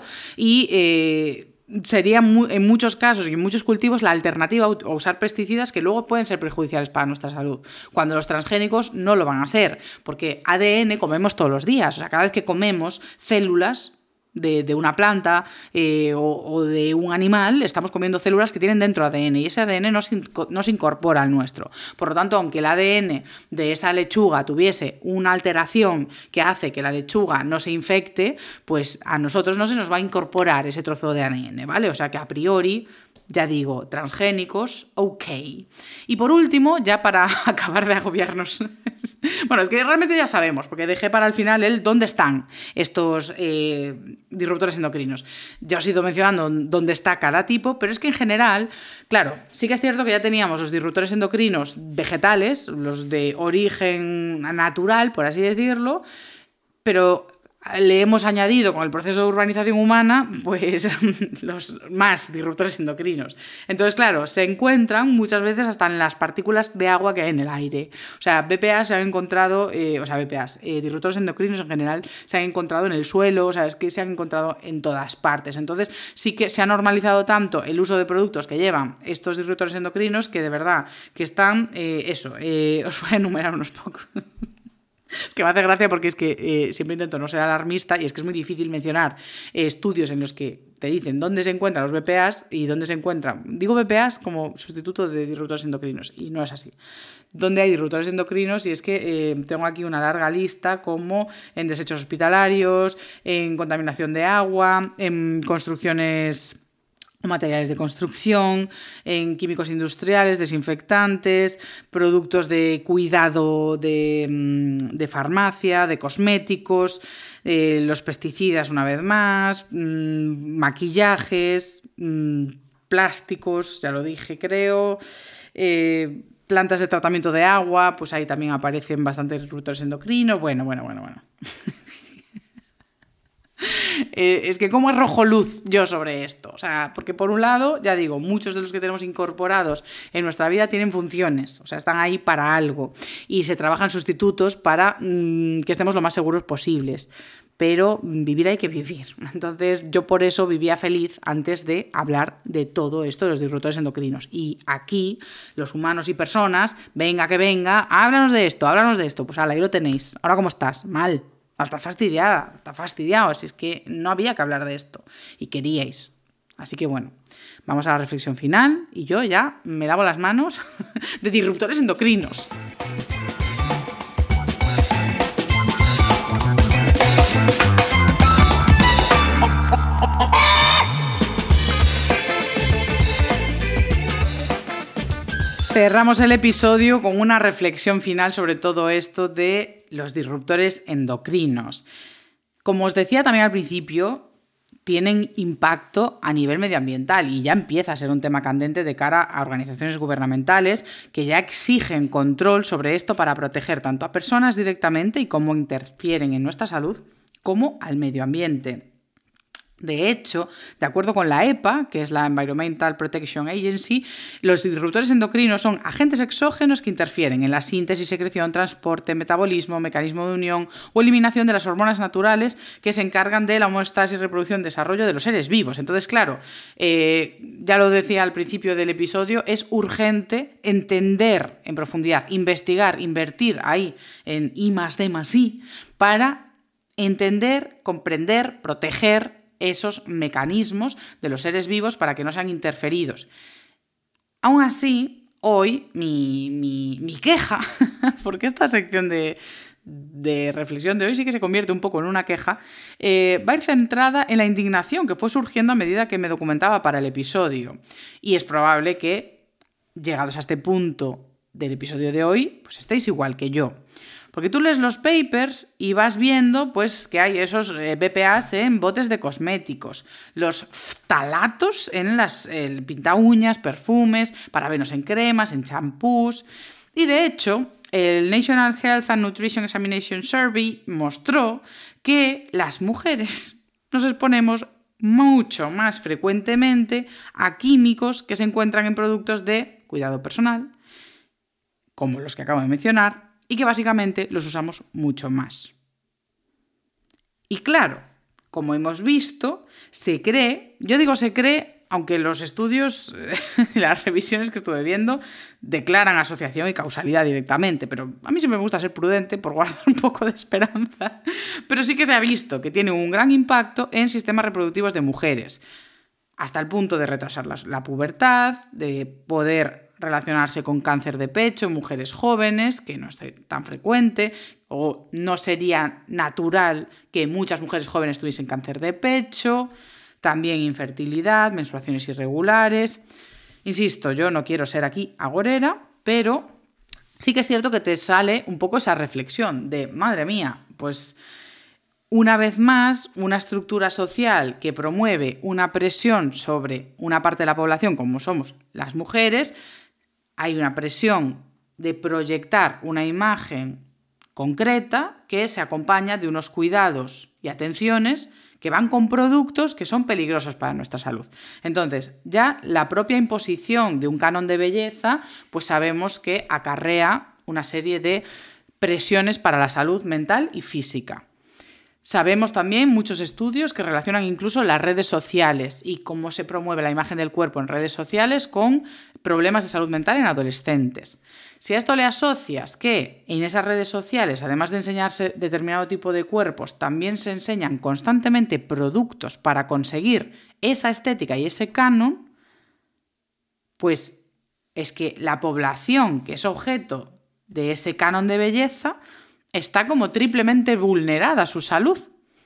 y sería en muchos casos y en muchos cultivos la alternativa a usar pesticidas que luego pueden ser perjudiciales para nuestra salud, cuando los transgénicos no lo van a ser, porque ADN comemos todos los días, o sea, cada vez que comemos células de una planta o de un animal, estamos comiendo células que tienen dentro ADN, y ese ADN no se incorpora al nuestro. Por lo tanto, aunque el ADN de esa lechuga tuviese una alteración que hace que la lechuga no se infecte, pues a nosotros no se nos va a incorporar ese trozo de ADN, ¿vale? O sea que a priori, ya digo, transgénicos, ok. Y por último, ya para acabar de agobiarnos, bueno, es que realmente ya sabemos, porque dejé para el final dónde están estos disruptores endocrinos. Ya os he ido mencionando dónde está cada tipo, pero es que en general, claro, sí que es cierto que ya teníamos los disruptores endocrinos vegetales, los de origen natural, por así decirlo, pero le hemos añadido con el proceso de urbanización humana pues los más disruptores endocrinos. Entonces, claro, se encuentran muchas veces hasta en las partículas de agua que hay en el aire. O sea, BPA se han encontrado, disruptores endocrinos en general se han encontrado en el suelo, o sea, es que se han encontrado en todas partes. Entonces, sí que se ha normalizado tanto el uso de productos que llevan estos disruptores endocrinos que de verdad que están, os voy a enumerar unos pocos. Que me hace gracia porque es que siempre intento no ser alarmista y es que es muy difícil mencionar estudios en los que te dicen dónde se encuentran los BPAs y dónde se encuentran. Digo BPAs como sustituto de disruptores endocrinos y no es así. Donde hay disruptores endocrinos, y es que tengo aquí una larga lista, como en desechos hospitalarios, en contaminación de agua, en construcciones, materiales de construcción, en químicos industriales, desinfectantes, productos de cuidado de farmacia, de cosméticos, los pesticidas una vez más, maquillajes, plásticos, ya lo dije creo, plantas de tratamiento de agua, pues ahí también aparecen bastantes disruptores endocrinos. Bueno. Es que cómo arrojo luz yo sobre esto. O sea, porque por un lado, ya digo, muchos de los que tenemos incorporados en nuestra vida tienen funciones, o sea, están ahí para algo y se trabajan sustitutos para que estemos lo más seguros posibles. Pero vivir hay que vivir. Entonces yo por eso vivía feliz antes de hablar de todo esto de los disruptores endocrinos. Y aquí, los humanos y personas, venga que venga, háblanos de esto. Pues ahí lo tenéis. ¿Ahora cómo estás? Mal. Estás fastidiada, está fastidiado. Si es que no había que hablar de esto. Y queríais. Así que bueno, vamos a la reflexión final. Y yo ya me lavo las manos de disruptores endocrinos. Cerramos el episodio con una reflexión final sobre todo esto de los disruptores endocrinos. Como os decía también al principio, tienen impacto a nivel medioambiental y ya empieza a ser un tema candente de cara a organizaciones gubernamentales que ya exigen control sobre esto para proteger tanto a personas directamente y cómo interfieren en nuestra salud, como al medio ambiente. De hecho, de acuerdo con la EPA, que es la Environmental Protection Agency, los disruptores endocrinos son agentes exógenos que interfieren en la síntesis, secreción, transporte, metabolismo, mecanismo de unión o eliminación de las hormonas naturales que se encargan de la homeostasis, reproducción y desarrollo de los seres vivos. Entonces, claro, ya lo decía al principio del episodio, es urgente entender en profundidad, investigar, invertir ahí en I+D+I para entender, comprender, proteger esos mecanismos de los seres vivos para que no sean interferidos. Aún así, hoy mi queja, porque esta sección de reflexión de hoy sí que se convierte un poco en una queja, va a ir centrada en la indignación que fue surgiendo a medida que me documentaba para el episodio. Y es probable que, llegados a este punto del episodio de hoy, pues estéis igual que yo. Porque tú lees los papers y vas viendo pues, que hay esos BPAs en botes de cosméticos, los ftalatos en las pinta uñas, perfumes, parabenos en cremas, en champús. Y de hecho, el National Health and Nutrition Examination Survey mostró que las mujeres nos exponemos mucho más frecuentemente a químicos que se encuentran en productos de cuidado personal, como los que acabo de mencionar, y que básicamente los usamos mucho más. Y claro, como hemos visto, se cree, aunque los estudios y las revisiones que estuve viendo declaran asociación y causalidad directamente, pero a mí siempre me gusta ser prudente por guardar un poco de esperanza, pero sí que se ha visto que tiene un gran impacto en sistemas reproductivos de mujeres, hasta el punto de retrasar la pubertad, de poder relacionarse con cáncer de pecho en mujeres jóvenes, que no es tan frecuente, o no sería natural que muchas mujeres jóvenes tuviesen cáncer de pecho, también infertilidad, menstruaciones irregulares. Insisto, yo no quiero ser aquí agorera, pero sí que es cierto que te sale un poco esa reflexión de, madre mía, pues una vez más, una estructura social que promueve una presión sobre una parte de la población, como somos las mujeres, hay una presión de proyectar una imagen concreta que se acompaña de unos cuidados y atenciones que van con productos que son peligrosos para nuestra salud. Entonces, ya la propia imposición de un canon de belleza, pues sabemos que acarrea una serie de presiones para la salud mental y física. Sabemos también muchos estudios que relacionan incluso las redes sociales y cómo se promueve la imagen del cuerpo en redes sociales con problemas de salud mental en adolescentes. Si a esto le asocias que en esas redes sociales, además de enseñarse determinado tipo de cuerpos, también se enseñan constantemente productos para conseguir esa estética y ese canon, pues es que la población que es objeto de ese canon de belleza está como triplemente vulnerada su salud.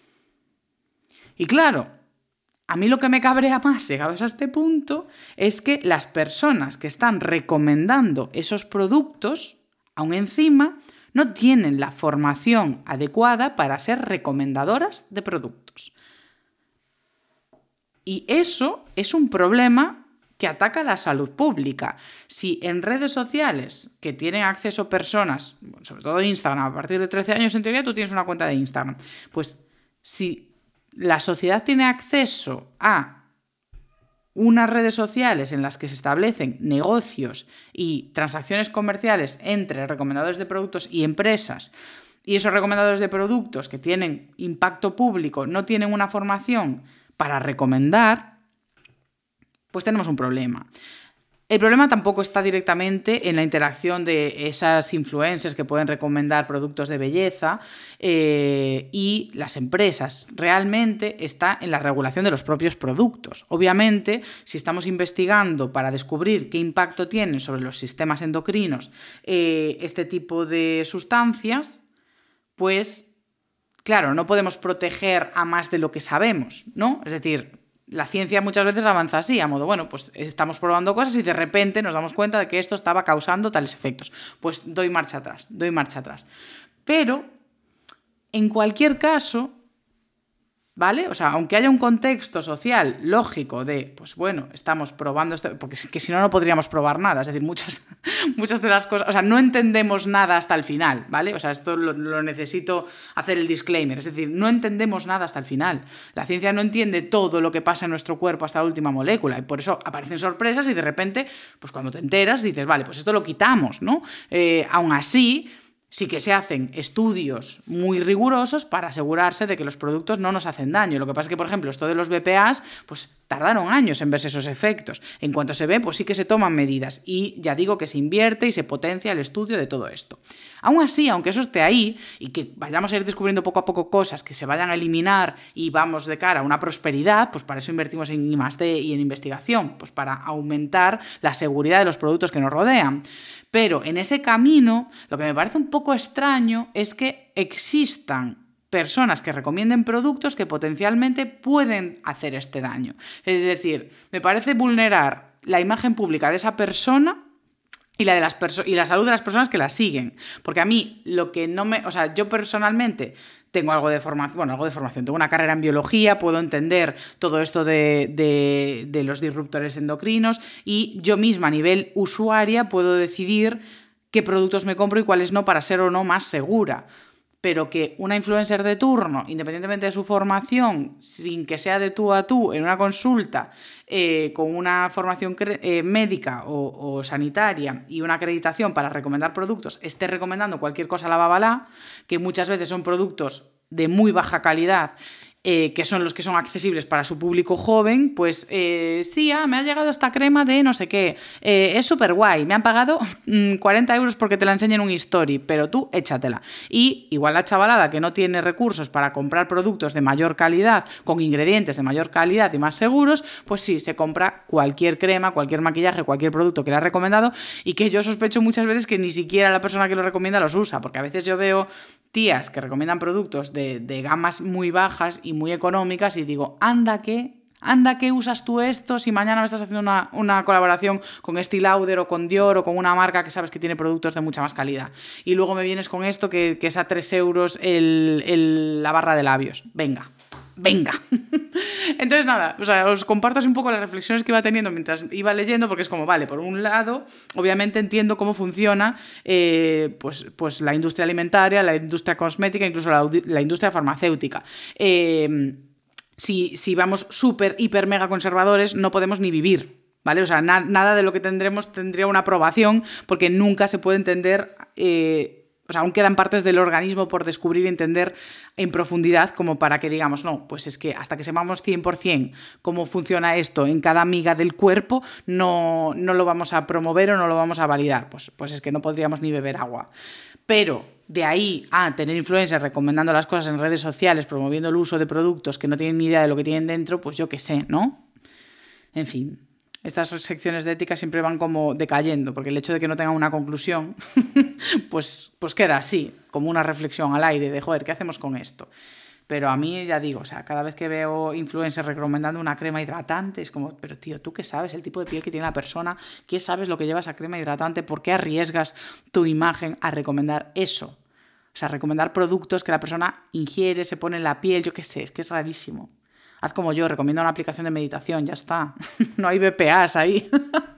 Y claro, a mí lo que me cabrea más, llegados a este punto, es que las personas que están recomendando esos productos, aún encima, no tienen la formación adecuada para ser recomendadoras de productos. Y eso es un problema que ataca la salud pública. Si en redes sociales que tienen acceso personas, sobre todo Instagram, a partir de 13 años en teoría tú tienes una cuenta de Instagram, pues si la sociedad tiene acceso a unas redes sociales en las que se establecen negocios y transacciones comerciales entre recomendadores de productos y empresas, y esos recomendadores de productos que tienen impacto público no tienen una formación para recomendar, pues tenemos un problema. El problema tampoco está directamente en la interacción de esas influencers que pueden recomendar productos de belleza y las empresas. Realmente está en la regulación de los propios productos. Obviamente, si estamos investigando para descubrir qué impacto tienen sobre los sistemas endocrinos este tipo de sustancias, pues claro, no podemos proteger a más de lo que sabemos, ¿no? Es decir, la ciencia muchas veces avanza así, a modo, bueno, pues estamos probando cosas y de repente nos damos cuenta de que esto estaba causando tales efectos. Pues doy marcha atrás. Pero, en cualquier caso, ¿vale? O sea, aunque haya un contexto social lógico de, pues bueno, estamos probando esto, porque es que si no, no podríamos probar nada. Es decir, muchas de las cosas, o sea, no entendemos nada hasta el final, ¿vale? O sea, esto lo necesito hacer el disclaimer. Es decir, no entendemos nada hasta el final. La ciencia no entiende todo lo que pasa en nuestro cuerpo hasta la última molécula y por eso aparecen sorpresas y de repente, pues cuando te enteras dices, vale, pues esto lo quitamos, ¿no? Aún así, sí que se hacen estudios muy rigurosos para asegurarse de que los productos no nos hacen daño. Lo que pasa es que, por ejemplo, esto de los BPAs, pues tardaron años en verse esos efectos. En cuanto se ve, pues sí que se toman medidas. Y ya digo que se invierte y se potencia el estudio de todo esto. Aún así, aunque eso esté ahí y que vayamos a ir descubriendo poco a poco cosas que se vayan a eliminar y vamos de cara a una prosperidad, pues para eso invertimos en I+D y en investigación, pues para aumentar la seguridad de los productos que nos rodean. Pero en ese camino, lo que me parece un poco extraño es que existan personas que recomienden productos que potencialmente pueden hacer este daño. Es decir, me parece vulnerar la imagen pública de esa persona y la salud de las personas que la siguen. Porque a mí, yo personalmente tengo algo de formación, tengo una carrera en biología, puedo entender todo esto de los disruptores endocrinos y yo misma a nivel usuaria puedo decidir qué productos me compro y cuáles no para ser o no más segura. Pero que una influencer de turno, independientemente de su formación, sin que sea de tú a tú, en una consulta, con una formación médica o sanitaria y una acreditación para recomendar productos, esté recomendando cualquier cosa a la babalá, que muchas veces son productos de muy baja calidad, que son los que son accesibles para su público joven, pues sí, me ha llegado esta crema de no sé qué, es súper guay, me han pagado 40 euros porque te la enseñen en un story, pero tú échatela. Y igual la chavalada que no tiene recursos para comprar productos de mayor calidad, con ingredientes de mayor calidad y más seguros, pues sí, se compra cualquier crema, cualquier maquillaje, cualquier producto que le ha recomendado y que yo sospecho muchas veces que ni siquiera la persona que lo recomienda los usa, porque a veces yo veo tías que recomiendan productos de gamas muy bajas y muy económicas y digo, anda que usas tú esto si mañana me estás haciendo una colaboración con Estée Lauder o con Dior o con una marca que sabes que tiene productos de mucha más calidad. Y luego me vienes con esto que es a 3 euros la barra de labios. Venga. Entonces nada, os comparto así un poco las reflexiones que iba teniendo mientras iba leyendo, porque es como, vale, por un lado, obviamente entiendo cómo funciona pues la industria alimentaria, la industria cosmética, incluso la industria farmacéutica. Si vamos súper, hiper, mega conservadores, no podemos ni vivir, ¿vale? O sea, nada de lo que tendremos tendría una aprobación, porque nunca se puede entender... aún quedan partes del organismo por descubrir y entender en profundidad como para que digamos, no, pues es que hasta que sepamos 100% cómo funciona esto en cada miga del cuerpo, no lo vamos a promover o no lo vamos a validar. Pues es que no podríamos ni beber agua. Pero de ahí a tener influencers recomendando las cosas en redes sociales, promoviendo el uso de productos que no tienen ni idea de lo que tienen dentro, pues yo qué sé, ¿no? En fin... Estas secciones de ética siempre van como decayendo, porque el hecho de que no tengan una conclusión, pues queda así, como una reflexión al aire de, joder, ¿qué hacemos con esto? Pero a mí, ya digo, o sea, cada vez que veo influencers recomendando una crema hidratante, es como, pero tío, ¿tú qué sabes el tipo de piel que tiene la persona? ¿Qué sabes lo que lleva esa crema hidratante? ¿Por qué arriesgas tu imagen a recomendar eso? O sea, recomendar productos que la persona ingiere, se pone en la piel, yo qué sé, es que es rarísimo. Haz como yo, recomiendo una aplicación de meditación, ya está. No hay BPAs ahí.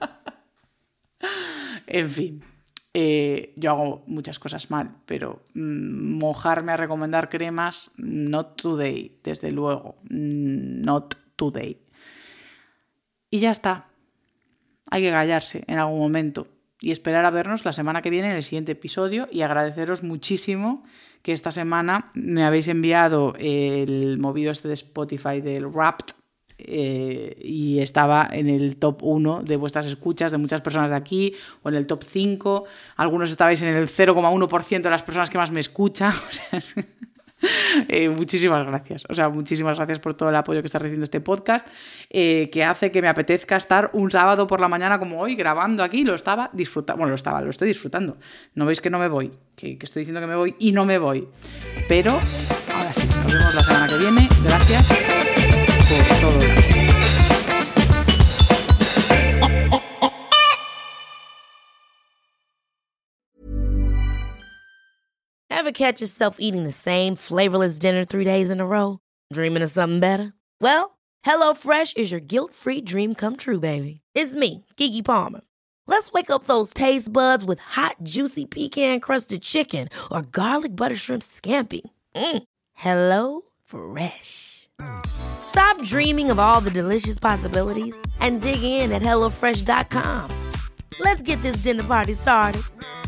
En fin, yo hago muchas cosas mal, pero mojarme a recomendar cremas, not today, desde luego, not today. Y ya está. Hay que callarse en algún momento y esperar a vernos la semana que viene en el siguiente episodio, y agradeceros muchísimo que esta semana me habéis enviado el movido este de Spotify del Wrapped, y estaba en el top 1 de vuestras escuchas de muchas personas de aquí, o en el top 5, algunos estabais en el 0,1% de las personas que más me escuchan. O sea, muchísimas gracias, muchísimas gracias por todo el apoyo que está recibiendo este podcast, que hace que me apetezca estar un sábado por la mañana como hoy grabando aquí. Lo estoy disfrutando. No veis que no me voy, que estoy diciendo que me voy y no me voy, pero ahora sí, nos vemos la semana que viene. Gracias por todo. Ever catch yourself eating the same flavorless dinner 3 days in a row? Dreaming of something better? Well, HelloFresh is your guilt-free dream come true, baby. It's me, Keke Palmer. Let's wake up those taste buds with hot, juicy pecan-crusted chicken or garlic butter shrimp scampi. Hello Fresh. Stop dreaming of all the delicious possibilities and dig in at HelloFresh.com. Let's get this dinner party started.